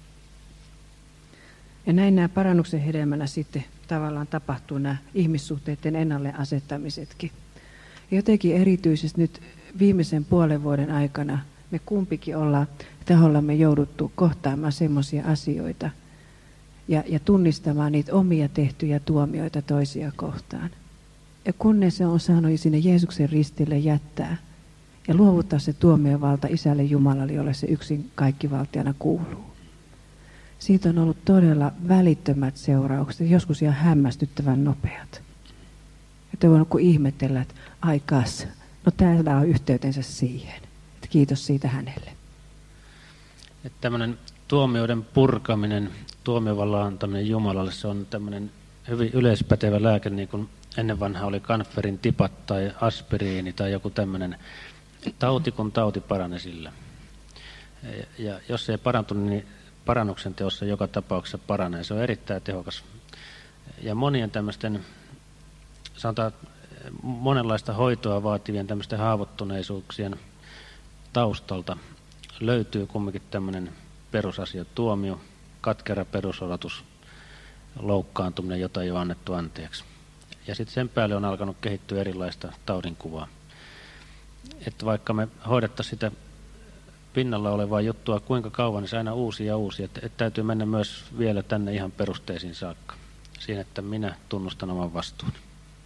Ja näin nämä parannuksen hedelmänä sitten tavallaan tapahtuu nämä ihmissuhteiden ennalle asettamisetkin. Ja jotenkin erityisesti nyt viimeisen puolen vuoden aikana me kumpikin ollaan tahollamme jouduttu kohtaamaan semmoisia asioita ja, ja tunnistamaan niitä omia tehtyjä tuomioita toisia kohtaan. Ja kun ne se on saanut sinne Jeesuksen ristille jättää ja luovuttaa se tuomiovalta Isälle Jumalalle, jolle se yksin kaikkivaltiana kuuluu. Siitä on ollut todella välittömät seuraukset, joskus ihan hämmästyttävän nopeat. Että voi kun ihmetellä, että ai kas, no täällä on yhteytensä siihen. Että kiitos siitä hänelle. Että tämmöinen tuomioiden purkaminen, tuomiovallan antaminen Jumalalle, se on tämmöinen hyvin yleispätevä lääke, niin kuin ennen vanha oli kanferin tipat tai aspiriini tai joku tämmöinen tauti, kun tauti parane sillä. Ja jos se ei parantunut, niin parannuksen teossa joka tapauksessa paranee. Se on erittäin tehokas. Ja monien tämmöisten, sanotaan, monenlaista hoitoa vaativien tämmöisten haavoittuneisuuksien taustalta löytyy kumminkin tämmöinen perusasia, tuomio, katkera perusodotus, loukkaantuminen, jota ei ole annettu anteeksi. Ja sitten sen päälle on alkanut kehittyä erilaista taudinkuvaa. Että vaikka me hoidettaisiin sitä pinnalla olevaa juttua kuinka kauan, niin se aina uusi ja uusi. Että, että täytyy mennä myös vielä tänne ihan perusteisiin saakka. Siinä, että minä tunnustan oman vastuuni.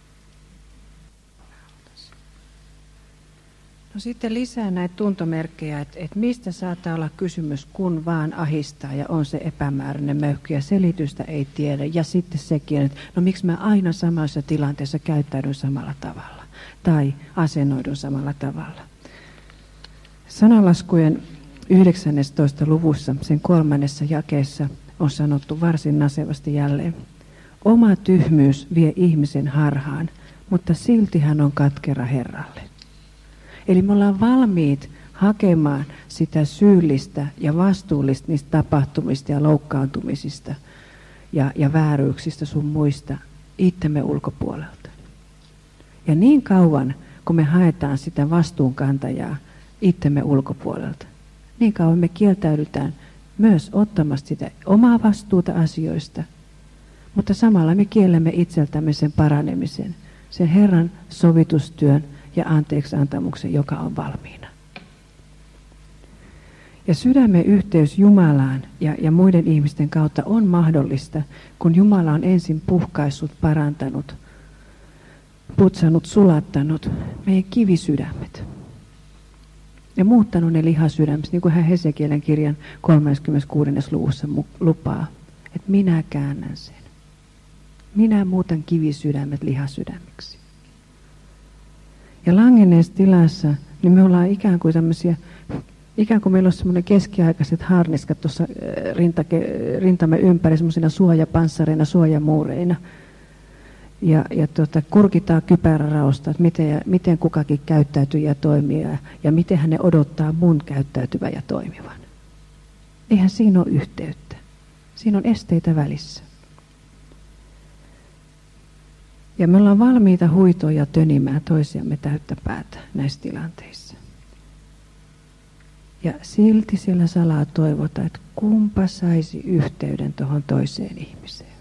No sitten lisää näitä tuntomerkkejä, että, että mistä saattaa olla kysymys, kun vaan ahistaa ja on se epämääräinen möykky ja selitystä ei tiedä. Ja sitten sekin, että no miksi mä aina samassa tilanteessa käyttäydyn samalla tavalla tai asennoidun samalla tavalla. Sananlaskujen yhdeksännentoista luvussa, sen kolmannessa jakeessa, on sanottu varsin nasevasti jälleen. Oma tyhmyys vie ihmisen harhaan, mutta silti hän on katkera Herralle. Eli me ollaan valmiit hakemaan sitä syyllistä ja vastuullista niistä tapahtumista ja loukkaantumisista ja, ja vääryyksistä sun muista itsemme ulkopuolelta. Ja niin kauan, kun me haetaan sitä vastuunkantajaa itsemme ulkopuolelta, niin kauan me kieltäydytään myös ottamasta sitä omaa vastuuta asioista, mutta samalla me kiellämme itseltämme sen paranemisen, sen Herran sovitustyön ja anteeksiantamuksen, joka on valmiina. Ja sydämen yhteys Jumalaan ja, ja muiden ihmisten kautta on mahdollista, kun Jumala on ensin puhkaissut, parantanut, putsannut, sulattanut meidän kivisydämet. ja muuttanut ne lihasydämät, niin kuin hän Hesekielen kirjan kolmaskymmeneskuudes luvussa lupaa, että minä käännän sen. Minä muutan kivisydämet lihasydämiksi. Ja langenneessa tilassa, niin me ollaan ikään kuin tämmöisiä, ikään kuin meillä on semmoinen keskiaikaiset harniskat tuossa rintamme ympäri, semmoisina suojapanssareina, suojamuureina. Ja, ja tuota, kurkitaan kypäräraosta, että miten, miten kukakin käyttäytyy ja toimii ja, ja miten hän ne odottaa mun käyttäytyvän ja toimivan. Eihän siinä ole yhteyttä. Siinä on esteitä välissä. Ja me ollaan valmiita huitoa ja tönimään toisiamme täyttä päätä näissä tilanteissa. Ja silti siellä salaa toivotaan, että kumpa saisi yhteyden tuohon toiseen ihmiseen.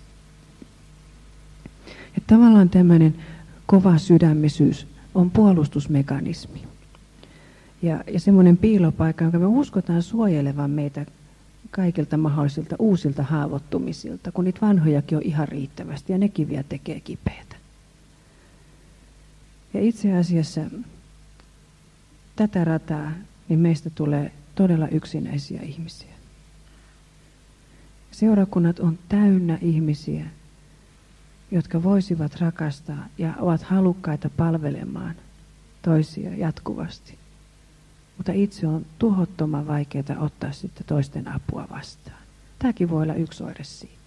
Ja tavallaan tämmöinen kova sydämisyys on puolustusmekanismi. Ja, ja semmoinen piilopaikka, jonka me uskotaan suojelevan meitä kaikilta mahdollisilta uusilta haavoittumisilta, kun niitä vanhojakin on ihan riittävästi ja nekin vielä tekee kipeätä. Ja itse asiassa tätä rataa, niin meistä tulee todella yksinäisiä ihmisiä. Seurakunnat on täynnä ihmisiä, jotka voisivat rakastaa ja ovat halukkaita palvelemaan toisia jatkuvasti. Mutta itse on tuhottoman vaikeaa ottaa sitten toisten apua vastaan. Tämäkin voi olla yksi oire siitä.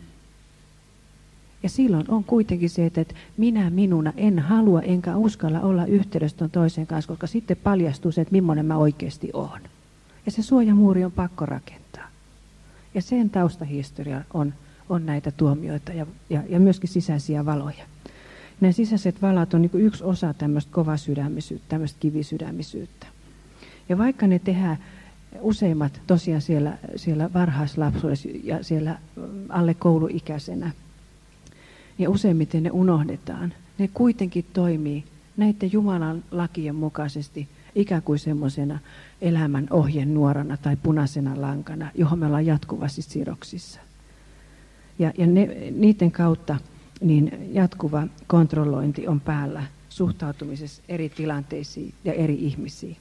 Ja silloin on kuitenkin se, että minä minuna en halua enkä uskalla olla yhteydessä ton toisen kanssa, koska sitten paljastuu se, että millainen mä oikeasti olen. Ja se suojamuuri on pakko rakentaa. Ja sen taustahistoria on, on näitä tuomioita ja, ja, ja myöskin sisäisiä valoja. Nämä sisäiset valat on niin kuin yksi osa tämmöistä kovasydämisyyttä, tämmöistä kivisydämisyyttä. Ja vaikka ne tehdään useimmat tosiaan siellä, siellä varhaislapsuudessa ja siellä alle kouluikäisenä, ja useimmiten ne unohdetaan. Ne kuitenkin toimii näiden Jumalan lakien mukaisesti ikään kuin semmoisena elämän ohjenuorana tai punaisena lankana, johon me ollaan jatkuvasti sidoksissa. Ja, ja ne, niiden kautta niin jatkuva kontrollointi on päällä suhtautumisessa eri tilanteisiin ja eri ihmisiin.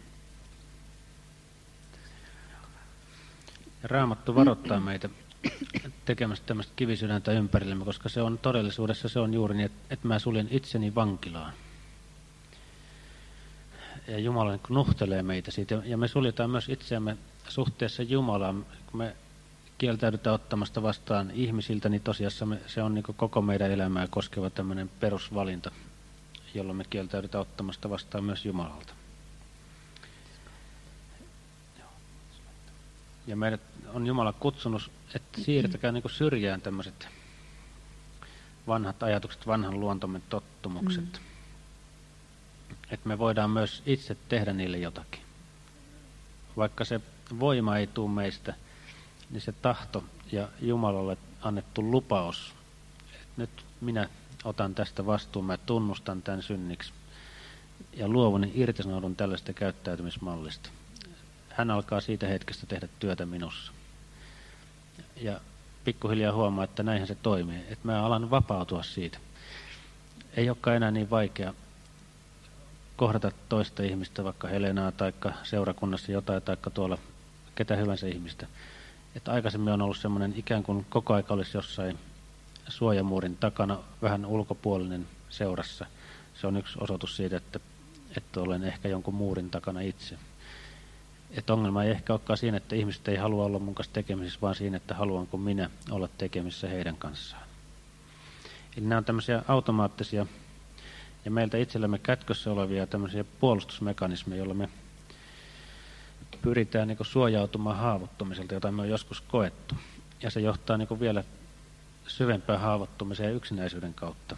Raamattu varoittaa meitä tekemästä tämmöistä kivisydäntä ympärillemme, koska se on todellisuudessa se on juuri niin, että, että mä suljen itseni vankilaan. Ja Jumala niin nuhtelee meitä siitä. Ja me suljetaan myös itseämme suhteessa Jumalaan. Kun me kieltäydytään ottamasta vastaan ihmisiltä, niin tosiasiassa me, se on niin koko meidän elämää koskeva tämmöinen perusvalinta, jolloin me kieltäydytään ottamasta vastaan myös Jumalalta. Ja meidät on Jumala kutsunut, että siirtäkää niin kuin syrjään tämmöiset vanhat ajatukset, vanhan luontomme tottumukset. Mm. Että me voidaan myös itse tehdä niille jotakin. Vaikka se voima ei tule meistä, niin se tahto ja Jumalalle annettu lupaus, että nyt minä otan tästä vastuun, mä tunnustan tämän synniksi ja luovun ja irtisanoudun tällaista käyttäytymismallista. Hän alkaa siitä hetkestä tehdä työtä minussa. Ja pikkuhiljaa huomaa, että näinhän se toimii. Että mä alan vapautua siitä. Ei olekaan enää niin vaikea kohdata toista ihmistä, vaikka Helenaa tai seurakunnassa jotain, tai tuolla ketä hyvänsä ihmistä. Että aikaisemmin on ollut semmoinen ikään kuin koko aika olisi jossain suojamuurin takana, vähän ulkopuolinen seurassa. Se on yksi osoitus siitä, että, että olen ehkä jonkun muurin takana itse. Että ongelma ei ehkä olekaan siinä, että ihmiset ei halua olla mun kanssa tekemisissä, vaan siinä, että haluanko minä olla tekemisissä heidän kanssaan. Eli nämä on tämmöisiä automaattisia ja meiltä itsellämme kätkössä olevia tämmöisiä puolustusmekanismeja, joilla me pyritään niin kuin suojautumaan haavoittumiselta, jota me on joskus koettu. Ja se johtaa niin kuin vielä syvempään haavoittumiseen ja yksinäisyyden kautta.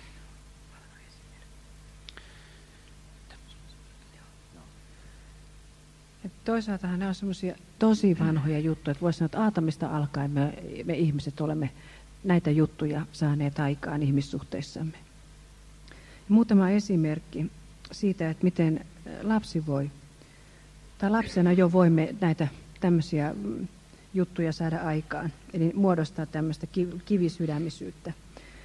Toisaalta nämä on semmoisia tosi vanhoja juttuja, että voisi sanoa, että Aatamista alkaen me, me ihmiset olemme näitä juttuja saaneet aikaan ihmissuhteissamme. Muutama esimerkki siitä, että miten lapsi voi, tai lapsena jo voimme näitä tämmöisiä juttuja saada aikaan, eli muodostaa tämmöistä kivisydämisyyttä.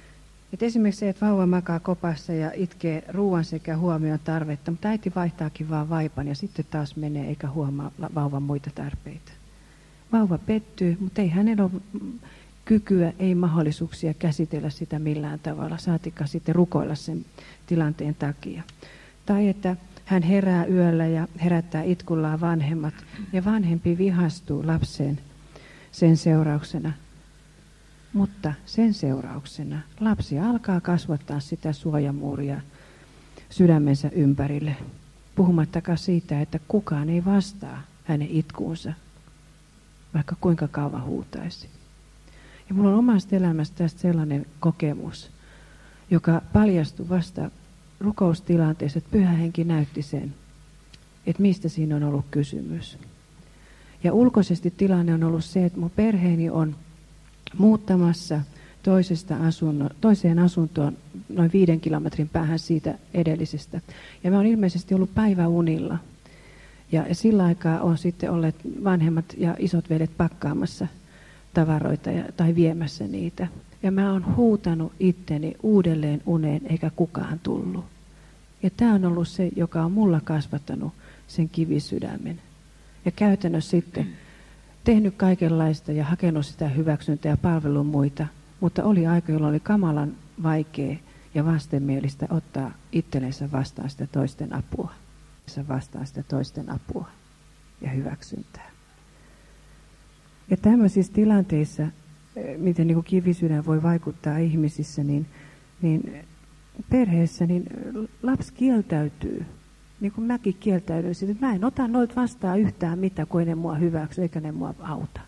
Et esimerkiksi se, että vauva makaa kopassa ja itkee ruoan sekä huomion tarvetta, mutta äiti vaihtaakin vaan vaipan ja sitten taas menee eikä huomaa vauvan muita tarpeita. Vauva pettyy, mutta ei hänellä ole kykyä, ei mahdollisuuksia käsitellä sitä millään tavalla, saatikka sitten rukoilla sen tilanteen takia. Tai että hän herää yöllä ja herättää itkullaan vanhemmat ja vanhempi vihastuu lapseen sen seurauksena. Mutta sen seurauksena lapsi alkaa kasvattaa sitä suojamuuria sydämensä ympärille, puhumattakaan siitä, että kukaan ei vastaa hänen itkuunsa, vaikka kuinka kauan huutaisi. Ja minulla on omasta elämästä tästä sellainen kokemus, joka paljastui vasta rukoustilanteessa, että Pyhä Henki näytti sen, että mistä siinä on ollut kysymys. Ja ulkoisesti tilanne on ollut se, että mun perheeni on muuttamassa toisesta asunno, toiseen asuntoon noin viiden kilometrin päähän siitä edellisestä. Ja mä oon ilmeisesti ollut päiväunilla. Ja, ja sillä aikaa on sitten olleet vanhemmat ja isot veljet pakkaamassa tavaroita ja, tai viemässä niitä. Ja mä oon huutanut itteni uudelleen uneen, eikä kukaan tullut. Ja tää on ollut se, joka on mulla kasvattanut sen kivisydämen. Ja käytännössä sitten tehnyt kaikenlaista ja hakenut sitä hyväksyntää ja palvelun muita, mutta oli aika, jolloin oli kamalan vaikea ja vastenmielistä ottaa itsellensä vastaan sitä toisten apua. vastaan sitä toisten apua ja hyväksyntää. Ja tämmöisissä tilanteissa, miten niin kuin kivisydän voi vaikuttaa ihmisissä, niin, niin perheessä niin lapsi kieltäytyy. Niin kuin mäkin kieltäydyin siitä, että mä en ota noita vastaan yhtään mitään, kun ei ne mua hyväksy, eikä ne mua auta.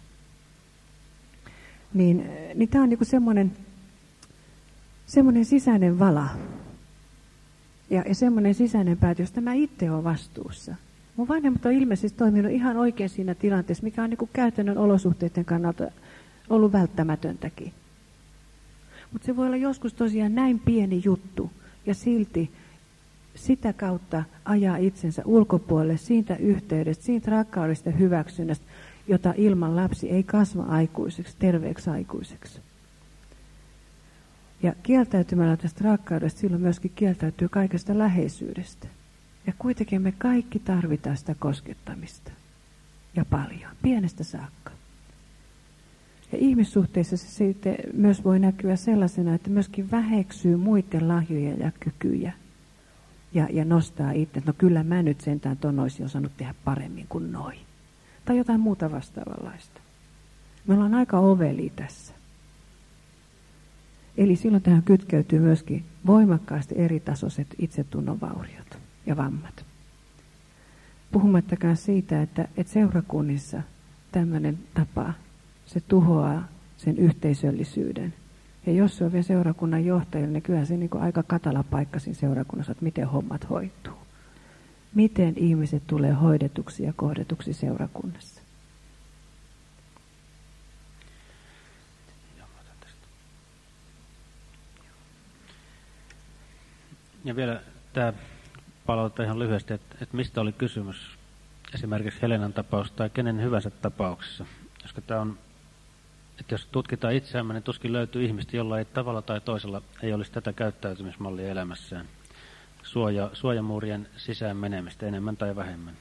Niin, niin tämä on niin kuin semmoinen, semmoinen sisäinen vala. Ja, ja semmoinen sisäinen päätös, josta mä itse olen vastuussa. Mun vanhemmat on ilmeisesti toiminut ihan oikein siinä tilanteessa, mikä on niin kuin käytännön olosuhteiden kannalta ollut välttämätöntäkin. Mutta se voi olla joskus tosiaan näin pieni juttu, ja silti sitä kautta ajaa itsensä ulkopuolelle siitä yhteydestä, siitä rakkaudesta ja hyväksynnästä, jota ilman lapsi ei kasva aikuiseksi, terveeksi aikuiseksi. Ja kieltäytymällä tästä rakkaudesta silloin myöskin kieltäytyy kaikesta läheisyydestä. Ja kuitenkin me kaikki tarvitaan sitä koskettamista. Ja paljon, pienestä saakka. Ja ihmissuhteissa se sitten myös voi näkyä sellaisena, että myöskin väheksyy muiden lahjoja ja kykyjä. Ja, ja nostaa itse, no kyllä mä nyt sentään ton olisin osannut tehdä paremmin kuin noi. Tai jotain muuta vastaavanlaista. Me ollaan aika oveli tässä. Eli silloin tähän kytkeytyy myöskin voimakkaasti eritasoiset itsetunnon vauriot ja vammat. Puhumattakaan siitä, että, että seurakunnissa tämmöinen tapa, se tuhoaa sen yhteisöllisyyden. Ja jos se on vielä seurakunnan johtajille, niin kyllä se niin kuin aika katala paikka siinä seurakunnassa, että miten hommat hoituu. Miten ihmiset tulee hoidetuksi ja kohdetuksi seurakunnassa. Ja vielä tämä palauttaa ihan lyhyesti, että, että mistä oli kysymys esimerkiksi Helenan tapaus tai kenen hyvänsä tapauksessa. Koska tämä on, että jos tutkitaan itseämme, niin tuskin löytyy ihmistä, jolla ei tavalla tai toisella ei olisi tätä käyttäytymismallia elämässään. Suoja, suojamuurien sisään menemistä enemmän tai vähemmän.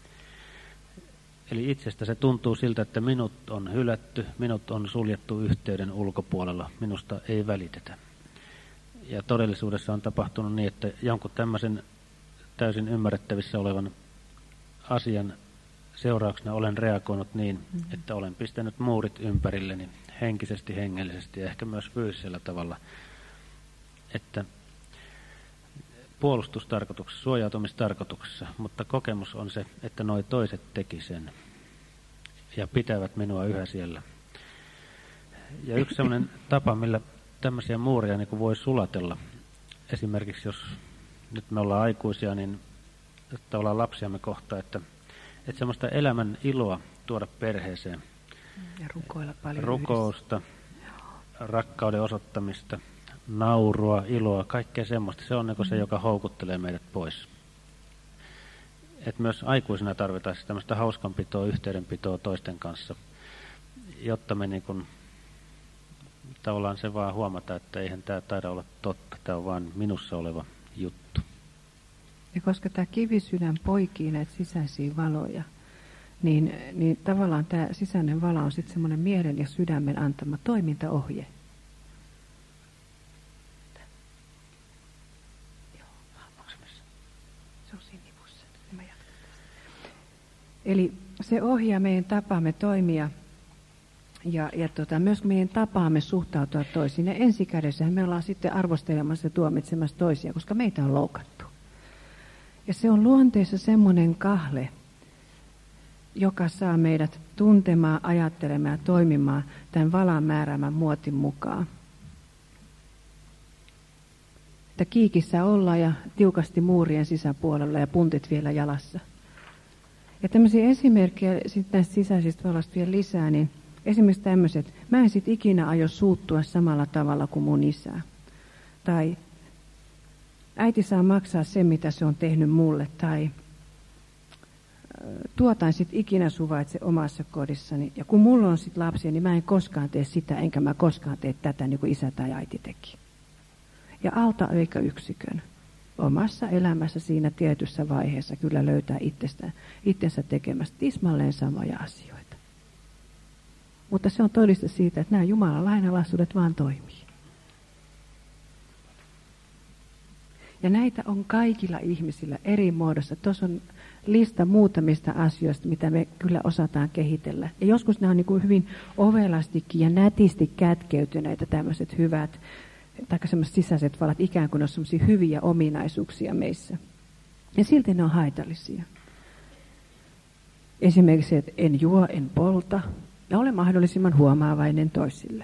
Eli itsestä se tuntuu siltä, että minut on hylätty, minut on suljettu yhteyden ulkopuolella, minusta ei välitetä. Ja todellisuudessa on tapahtunut niin, että jonkun tämmöisen täysin ymmärrettävissä olevan asian seurauksena olen reagoinut niin, mm-hmm. että olen pistänyt muurit ympärilleni henkisesti, hengellisesti ja ehkä myös fyysisellä tavalla, että puolustustarkoituksessa, suojautumistarkoituksessa, mutta kokemus on se, että nuo toiset teki sen ja pitävät minua yhä siellä. Ja yksi sellainen tapa, millä tämmöisiä muureja niin kuin voi sulatella, esimerkiksi jos nyt me ollaan aikuisia, niin että ollaan lapsiamme kohtaan, että, että semmoista elämän iloa tuoda perheeseen. Ja rukoilla paljon Rukousta, yhdessä. Rakkauden osoittamista, naurua, iloa, kaikkea semmoista. Se on niin kuin se, joka houkuttelee meidät pois. Et myös aikuisina tarvitaan siis tämmöistä hauskanpitoa, yhteydenpitoa toisten kanssa, jotta me niin kuin tavallaan se vaan huomata, että eihän tämä taida olla totta. Tämä on vaan minussa oleva juttu. Ja koska tämä kivisydän poikii näitä sisäisiä valoja, niin, niin tavallaan tämä sisäinen valo on sitten semmoinen mielen ja sydämen antama toimintaohje. Eli se ohjaa meidän tapaamme toimia ja, ja tota, myös meidän tapaamme suhtautua toisiin. Ja ensikädessähän me ollaan sitten arvostelemassa ja tuomitsemassa toisia, koska meitä on loukattu. Ja se on luonteessa semmoinen kahle, joka saa meidät tuntemaan, ajattelemaan ja toimimaan tämän valan määräämän muotin mukaan. Että kiikissä ollaan ja tiukasti muurien sisäpuolella ja puntit vielä jalassa. Ja tämmöisiä esimerkkejä sitten näistä sisäisistä valoista vielä lisää, niin esimerkiksi tämmöiset, mä en sit ikinä aio suuttua samalla tavalla kuin mun isä. Tai äiti saa maksaa sen, mitä se on tehnyt mulle. Tai tuotain sit ikinä suvaitse omassa kodissani. Ja kun mulla on sit lapsia, niin mä en koskaan tee sitä, enkä mä koskaan tee tätä, niin kuin isä tai äiti teki. Ja alta eikä yksikön. Omassa elämässä siinä tietyssä vaiheessa kyllä löytää itsestään, itsensä tekemästä tismalleen samoja asioita. Mutta se on todiste siitä, että nämä Jumalan lainalaisuudet vaan toimii. Ja näitä on kaikilla ihmisillä eri muodossa. Tuossa on lista muutamista asioista, mitä me kyllä osataan kehitellä. Ja joskus nämä on niin kuin hyvin ovelastikin ja nätisti kätkeytyneitä tämmöiset hyvät tai semmoiset sisäiset valat, ikään kuin on semmoisia hyviä ominaisuuksia meissä. Ja silti ne on haitallisia. Esimerkiksi, että en juo, en polta, ja ole mahdollisimman huomaavainen toisille.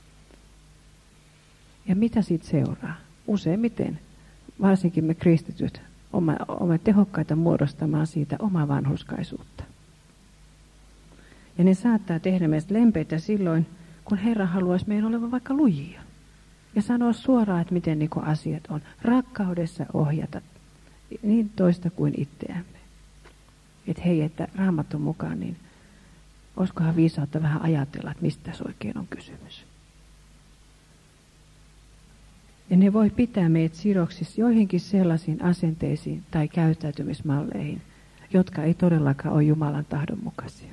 Ja mitä siitä seuraa? Useimmiten, varsinkin me kristityt, olemme tehokkaita muodostamaan siitä omaa vanhurskaisuutta. Ja ne saattaa tehdä meistä lempeitä silloin, kun Herra haluaisi meidän olevan vaikka lujia. Ja sanoa suoraan, että miten niin kuin asiat on. Rakkaudessa ohjata niin toista kuin itseämme. Että hei, että Raamatun mukaan, niin olisikohan viisautta vähän ajatella, että mistä tässä oikein on kysymys. Ja ne voi pitää meitä sidoksissa joihinkin sellaisiin asenteisiin tai käyttäytymismalleihin, jotka ei todellakaan ole Jumalan tahdon mukaisia.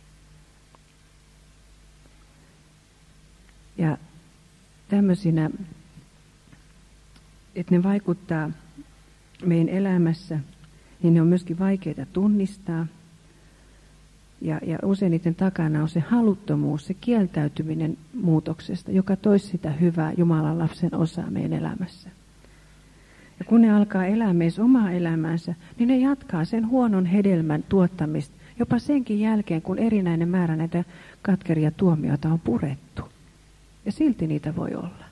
Ja tämmöisinä, että ne vaikuttaa meidän elämässä, niin ne on myöskin vaikeita tunnistaa. Ja, ja usein niiden takana on se haluttomuus, se kieltäytyminen muutoksesta, joka toisi sitä hyvää Jumalan lapsen osaa meidän elämässä. Ja kun ne alkaa elää meissä omaa elämäänsä, niin ne jatkaa sen huonon hedelmän tuottamista, jopa senkin jälkeen, kun erinäinen määrä näitä katkeria tuomioita on purettu. Ja silti niitä voi olla.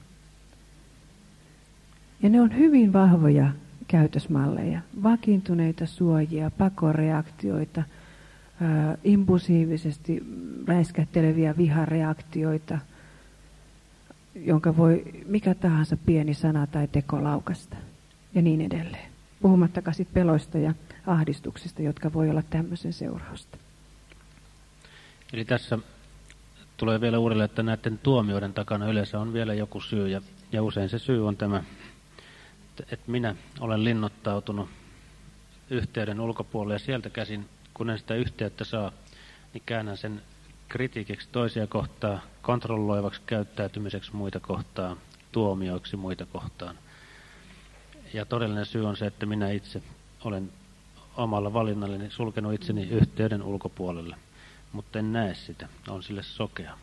Ja ne on hyvin vahvoja käytösmalleja, vakiintuneita suojia, pakoreaktioita, ää, impulsiivisesti räiskähteleviä vihareaktioita, jonka voi mikä tahansa pieni sana tai teko laukasta ja niin edelleen. Puhumattakaan sit peloista ja ahdistuksista, jotka voi olla tämmöisen seurausta. Eli tässä tulee vielä uudelleen, että näiden tuomioiden takana yleensä on vielä joku syy, ja, ja usein se syy on tämä, että minä olen linnoittautunut yhteyden ulkopuolelle, ja sieltä käsin, kun en sitä yhteyttä saa, niin käännän sen kritiikiksi toisia kohtaa, kontrolloivaksi käyttäytymiseksi muita kohtaan, tuomioiksi muita kohtaan. Ja todellinen syy on se, että minä itse olen omalla valinnallani sulkenut itseni yhteyden ulkopuolelle. Mutta en näe sitä. On sille sokea.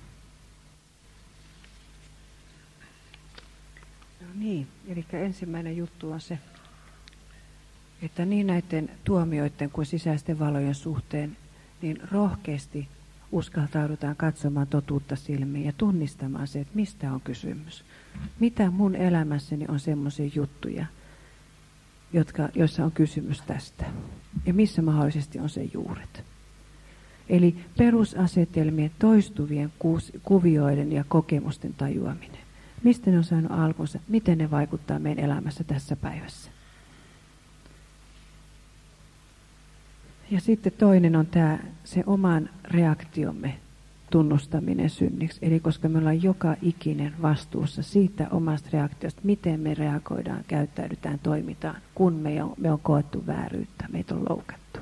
No niin, eli ensimmäinen juttu on se, että niin näiden tuomioiden kuin sisäisten valojen suhteen, niin rohkeasti uskaltaudutaan katsomaan totuutta silmiin ja tunnistamaan se, että mistä on kysymys. Mitä mun elämässäni on semmoisia juttuja, jotka, joissa on kysymys tästä. Ja missä mahdollisesti on se juuret. Eli perusasetelmien toistuvien kuvioiden ja kokemusten tajuaminen. Mistä ne on saanut alkunsa? Miten ne vaikuttaa meidän elämässä tässä päivässä? Ja sitten toinen on tämä, se oman reaktiomme tunnustaminen synniksi. Eli koska me ollaan joka ikinen vastuussa siitä omasta reaktiosta, miten me reagoidaan, käyttäydytään, toimitaan, kun me on, me on koettu vääryyttä, meitä on loukattu.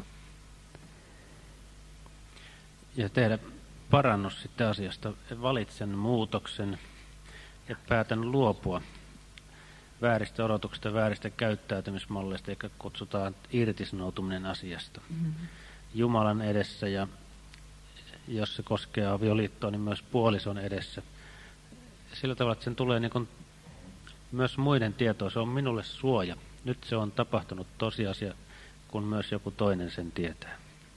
Ja tehdä parannus sitten asiasta. Valitsen muutoksen ja päätän luopua vääristä odotuksista, vääristä käyttäytymismalleista, eikä kutsutaan irtisanoutuminen asiasta. Mm-hmm. Jumalan edessä ja jos se koskee avioliittoa, niin myös puolison edessä. Sillä tavalla, että sen tulee niin kuin myös muiden tietoa. Se on minulle suoja. Nyt se on tapahtunut tosiasia, kun myös joku toinen sen tietää.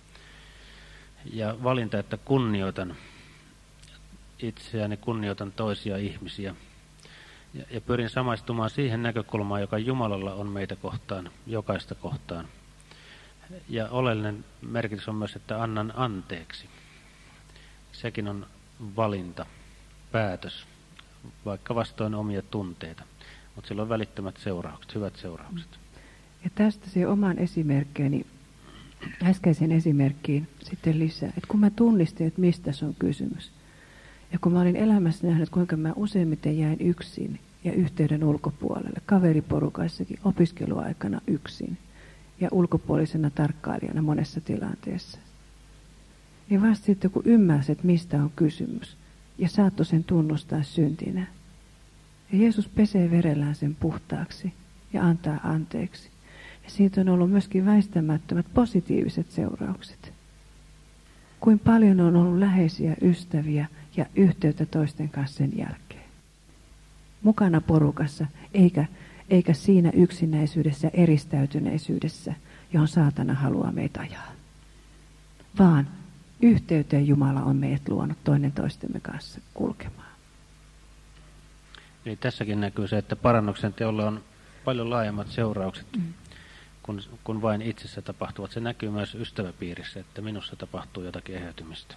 Ja valinta, että kunnioitan itseäni, kunnioitan toisia ihmisiä. Ja, ja pyrin samaistumaan siihen näkökulmaan, joka Jumalalla on meitä kohtaan, jokaista kohtaan. Ja oleellinen merkitys on myös, että annan anteeksi. Sekin on valinta, päätös, vaikka vastoin omia tunteita. Mutta sillä on välittömät seuraukset, hyvät seuraukset. Ja tästä se oman esimerkkini, äskeisen esimerkkiin sitten lisää. Että kun mä tunnistin, että mistä se on kysymys. Ja kun mä olin elämässä nähnyt, kuinka mä useimmiten jäin yksin ja yhteyden ulkopuolelle, kaveriporukaissakin, opiskeluaikana yksin ja ulkopuolisena tarkkailijana monessa tilanteessa. Ja vasta sitten, kun ymmärsit, että mistä on kysymys, ja saattoi sen tunnustaa syntinä. Ja Jeesus pesee verellään sen puhtaaksi ja antaa anteeksi. Ja siitä on ollut myöskin väistämättömät positiiviset seuraukset. Kuin paljon on ollut läheisiä ystäviä ja yhteyttä toisten kanssa sen jälkeen. Mukana porukassa, eikä, eikä siinä yksinäisyydessä ja eristäytyneisyydessä, johon saatana haluaa meitä ajaa. Vaan yhteyteen Jumala on meidät luonut toinen toistemme kanssa kulkemaan. Eli tässäkin näkyy se, että parannuksen teolla on paljon laajemmat seuraukset mm. kuin, kuin vain itsessä tapahtuvat. Se näkyy myös ystäväpiirissä, että minussa tapahtuu jotakin eheytymistä.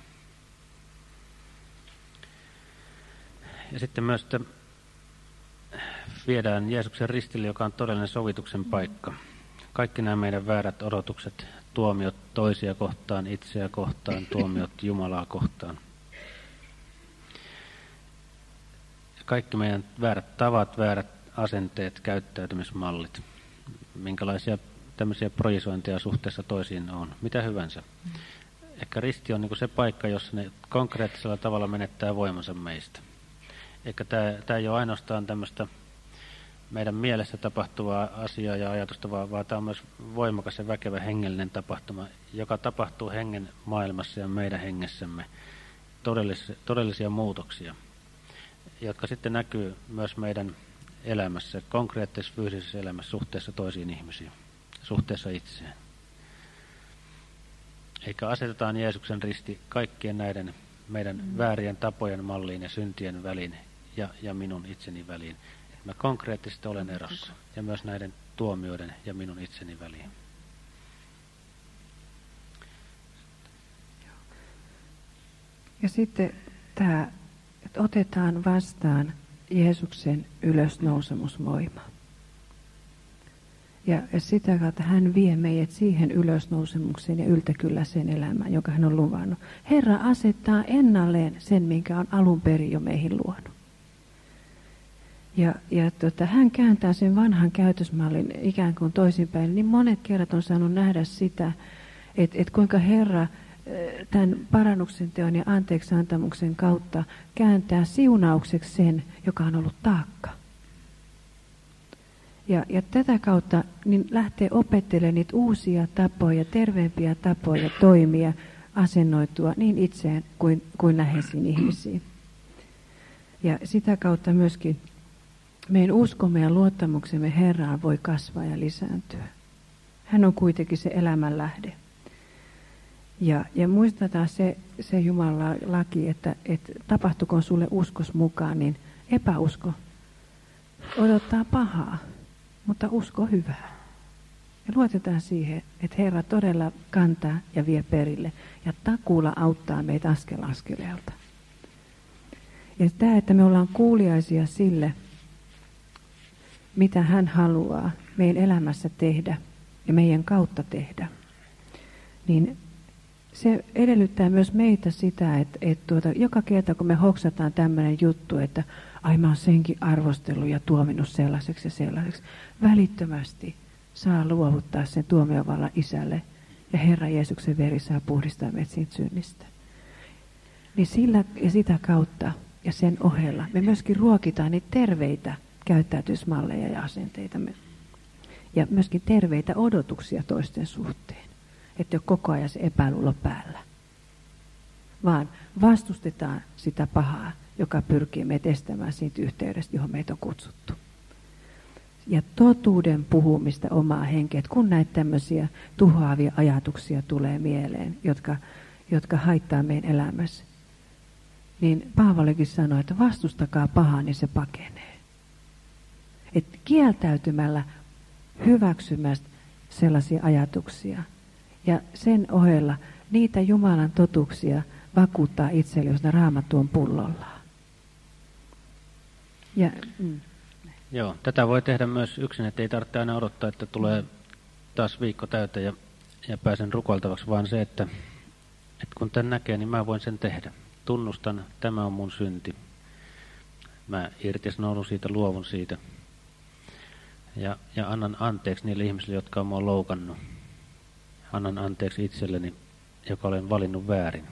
Ja sitten myös, että viedään Jeesuksen ristille, joka on todellinen sovituksen paikka. Kaikki nämä meidän väärät odotukset, tuomiot toisia kohtaan, itseä kohtaan, tuomiot Jumalaa kohtaan. Kaikki meidän väärät tavat, väärät asenteet, käyttäytymismallit, minkälaisia tämmöisiä projisointeja suhteessa toisiin on, mitä hyvänsä. Ehkä risti on niin kuin se paikka, jossa ne konkreettisella tavalla menettää voimansa meistä. Eikä tämä, tämä ei ole ainoastaan tämmöistä meidän mielessä tapahtuvaa asiaa ja ajatusta, vaan, vaan tämä on myös voimakas ja väkevä hengellinen tapahtuma, joka tapahtuu hengen maailmassa ja meidän hengessämme. Todellisia, todellisia muutoksia, jotka sitten näkyy myös meidän elämässä, konkreettisessa fyysisessä elämässä suhteessa toisiin ihmisiin, suhteessa itseen. Eikä asetetaan Jeesuksen risti kaikkien näiden meidän mm. väärien tapojen malliin ja syntien väliin ja, ja minun itseni väliin. Mä konkreettisesti olen erossa ja myös näiden tuomioiden ja minun itseni väliin. Ja sitten tämä, että otetaan vastaan Jeesuksen ylösnousemusvoima. Ja, ja sitä kautta hän vie meidät siihen ylösnousemukseen ja yltäkylläiseen elämään, jonka hän on luvannut. Herra asettaa ennalleen sen, minkä on alun perin jo meihin luonut. Ja, ja tota, hän kääntää sen vanhan käytösmallin ikään kuin toisinpäin. Niin monet kerrat on saanut nähdä sitä, että et kuinka Herra tämän parannuksen teon ja anteeksiantamuksen kautta kääntää siunaukseksi sen, joka on ollut taakka. Ja, ja tätä kautta niin lähtee opettelemaan niitä uusia tapoja, terveempiä tapoja toimia, asennoitua niin itseen kuin, kuin läheisiin ihmisiin. Ja sitä kautta myöskin meidän uskomme ja luottamuksemme Herraan voi kasvaa ja lisääntyä. Hän on kuitenkin se elämän lähde. Ja, ja muistetaan se, se Jumalan laki, että, että tapahtukoon sulle uskos mukaan, niin epäusko odottaa pahaa, mutta usko hyvää. Ja luotetaan siihen, että Herra todella kantaa ja vie perille ja takuulla auttaa meitä askel askeleelta. Ja tämä, että me ollaan kuuliaisia sille, mitä hän haluaa meidän elämässä tehdä ja meidän kautta tehdä, niin se edellyttää myös meitä sitä, että, että tuota, joka kerta kun me hoksataan tämmöinen juttu, että ai mä oon senkin arvostellut ja tuominnut sellaiseksi ja sellaiseksi, välittömästi saa luovuttaa sen tuomiovallan isälle ja Herra Jeesuksen veri saa puhdistaa meidät siitä synnistä. Niin sillä ja sitä kautta ja sen ohella me myöskin ruokitaan niitä terveitä käyttäytymismalleja ja asenteita. Ja myöskin terveitä odotuksia toisten suhteen. Että ei ole koko ajan se epäluulo päällä. Vaan vastustetaan sitä pahaa, joka pyrkii meitä estämään siitä yhteydestä, johon meitä on kutsuttu. Ja totuuden puhumista omaa henkeä, että kun näitä tämmöisiä tuhoavia ajatuksia tulee mieleen, jotka, jotka haittaa meidän elämässä, niin Paavalikin sanoi, että vastustakaa pahaa, niin se pakenee. Että kieltäytymällä hyväksymästä sellaisia ajatuksia ja sen ohella niitä Jumalan totuuksia vakuuttaa itselle, jos ne Raamattu on pullollaan. Ja, mm. Joo, tätä voi tehdä myös yksin, että ei tarvitse aina odottaa, että tulee taas viikko täyteen ja, ja pääsen rukoiltavaksi, vaan se, että, että kun tämän näkee, niin mä voin sen tehdä. Tunnustan, tämä on mun synti. Mä irtisanoudun siitä, luovun siitä. Ja, ja annan anteeksi niille ihmisille, jotka on mua loukannut. Annan anteeksi itselleni, joka olen valinnut väärin.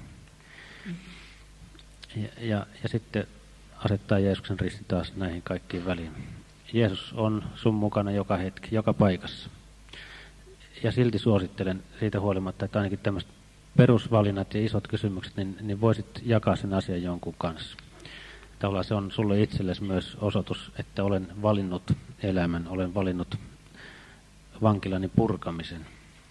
Ja, ja, ja sitten asettaa Jeesuksen risti taas näihin kaikkiin väliin. Jeesus on sun mukana joka hetki, joka paikassa. Ja silti suosittelen siitä huolimatta, että ainakin tämmöiset perusvalinnat ja isot kysymykset, niin, niin voisit jakaa sen asian jonkun kanssa. Tavallaan se on sulle itsellesi myös osoitus, että olen valinnut elämän, olen valinnut vankilani purkamisen.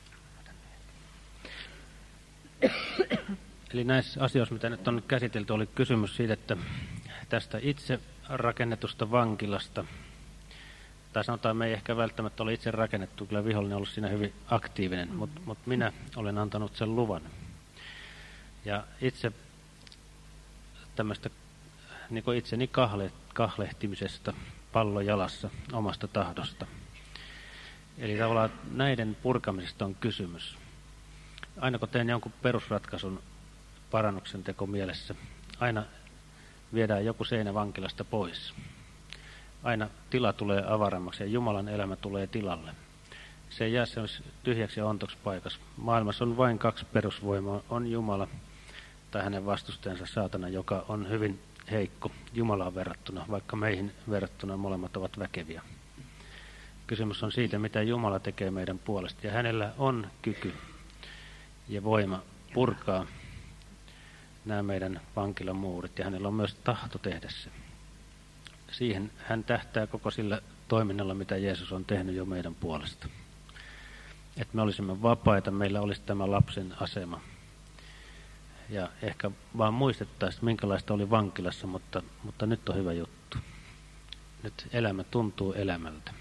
Eli näissä asioissa, mitä nyt on käsitelty, oli kysymys siitä, että tästä itse rakennetusta vankilasta, tai sanotaan, me ei ehkä välttämättä ole itse rakennettu, kyllä vihollinen on ollut siinä hyvin aktiivinen, mm-hmm. mutta mut minä olen antanut sen luvan. Ja itse tämmöistä niin kuin itseni kahle, kahlehtimisesta pallo jalassa omasta tahdosta. Eli tavallaan näiden purkamisesta on kysymys. Aina kun teen jonkun perusratkaisun parannuksen teko mielessä, aina viedään joku seinä vankilasta pois. Aina tila tulee avarammaksi ja Jumalan elämä tulee tilalle. Se ei jää semmoisi tyhjäksi ja ontoksi paikassa. Maailmassa on vain kaksi perusvoimaa. On Jumala tai hänen vastustajansa saatana, joka on hyvin heikko Jumalaan verrattuna, vaikka meihin verrattuna molemmat ovat väkeviä. Kysymys on siitä, mitä Jumala tekee meidän puolesta. Ja hänellä on kyky ja voima purkaa nämä meidän vankilan muurit. Ja hänellä on myös tahto tehdä se. Siihen hän tähtää koko sillä toiminnalla, mitä Jeesus on tehnyt jo meidän puolesta. Että me olisimme vapaita, meillä olisi tämä lapsen asema. Ja ehkä vaan muistettaisiin, minkälaista oli vankilassa, mutta, mutta nyt on hyvä juttu. Nyt elämä tuntuu elämältä.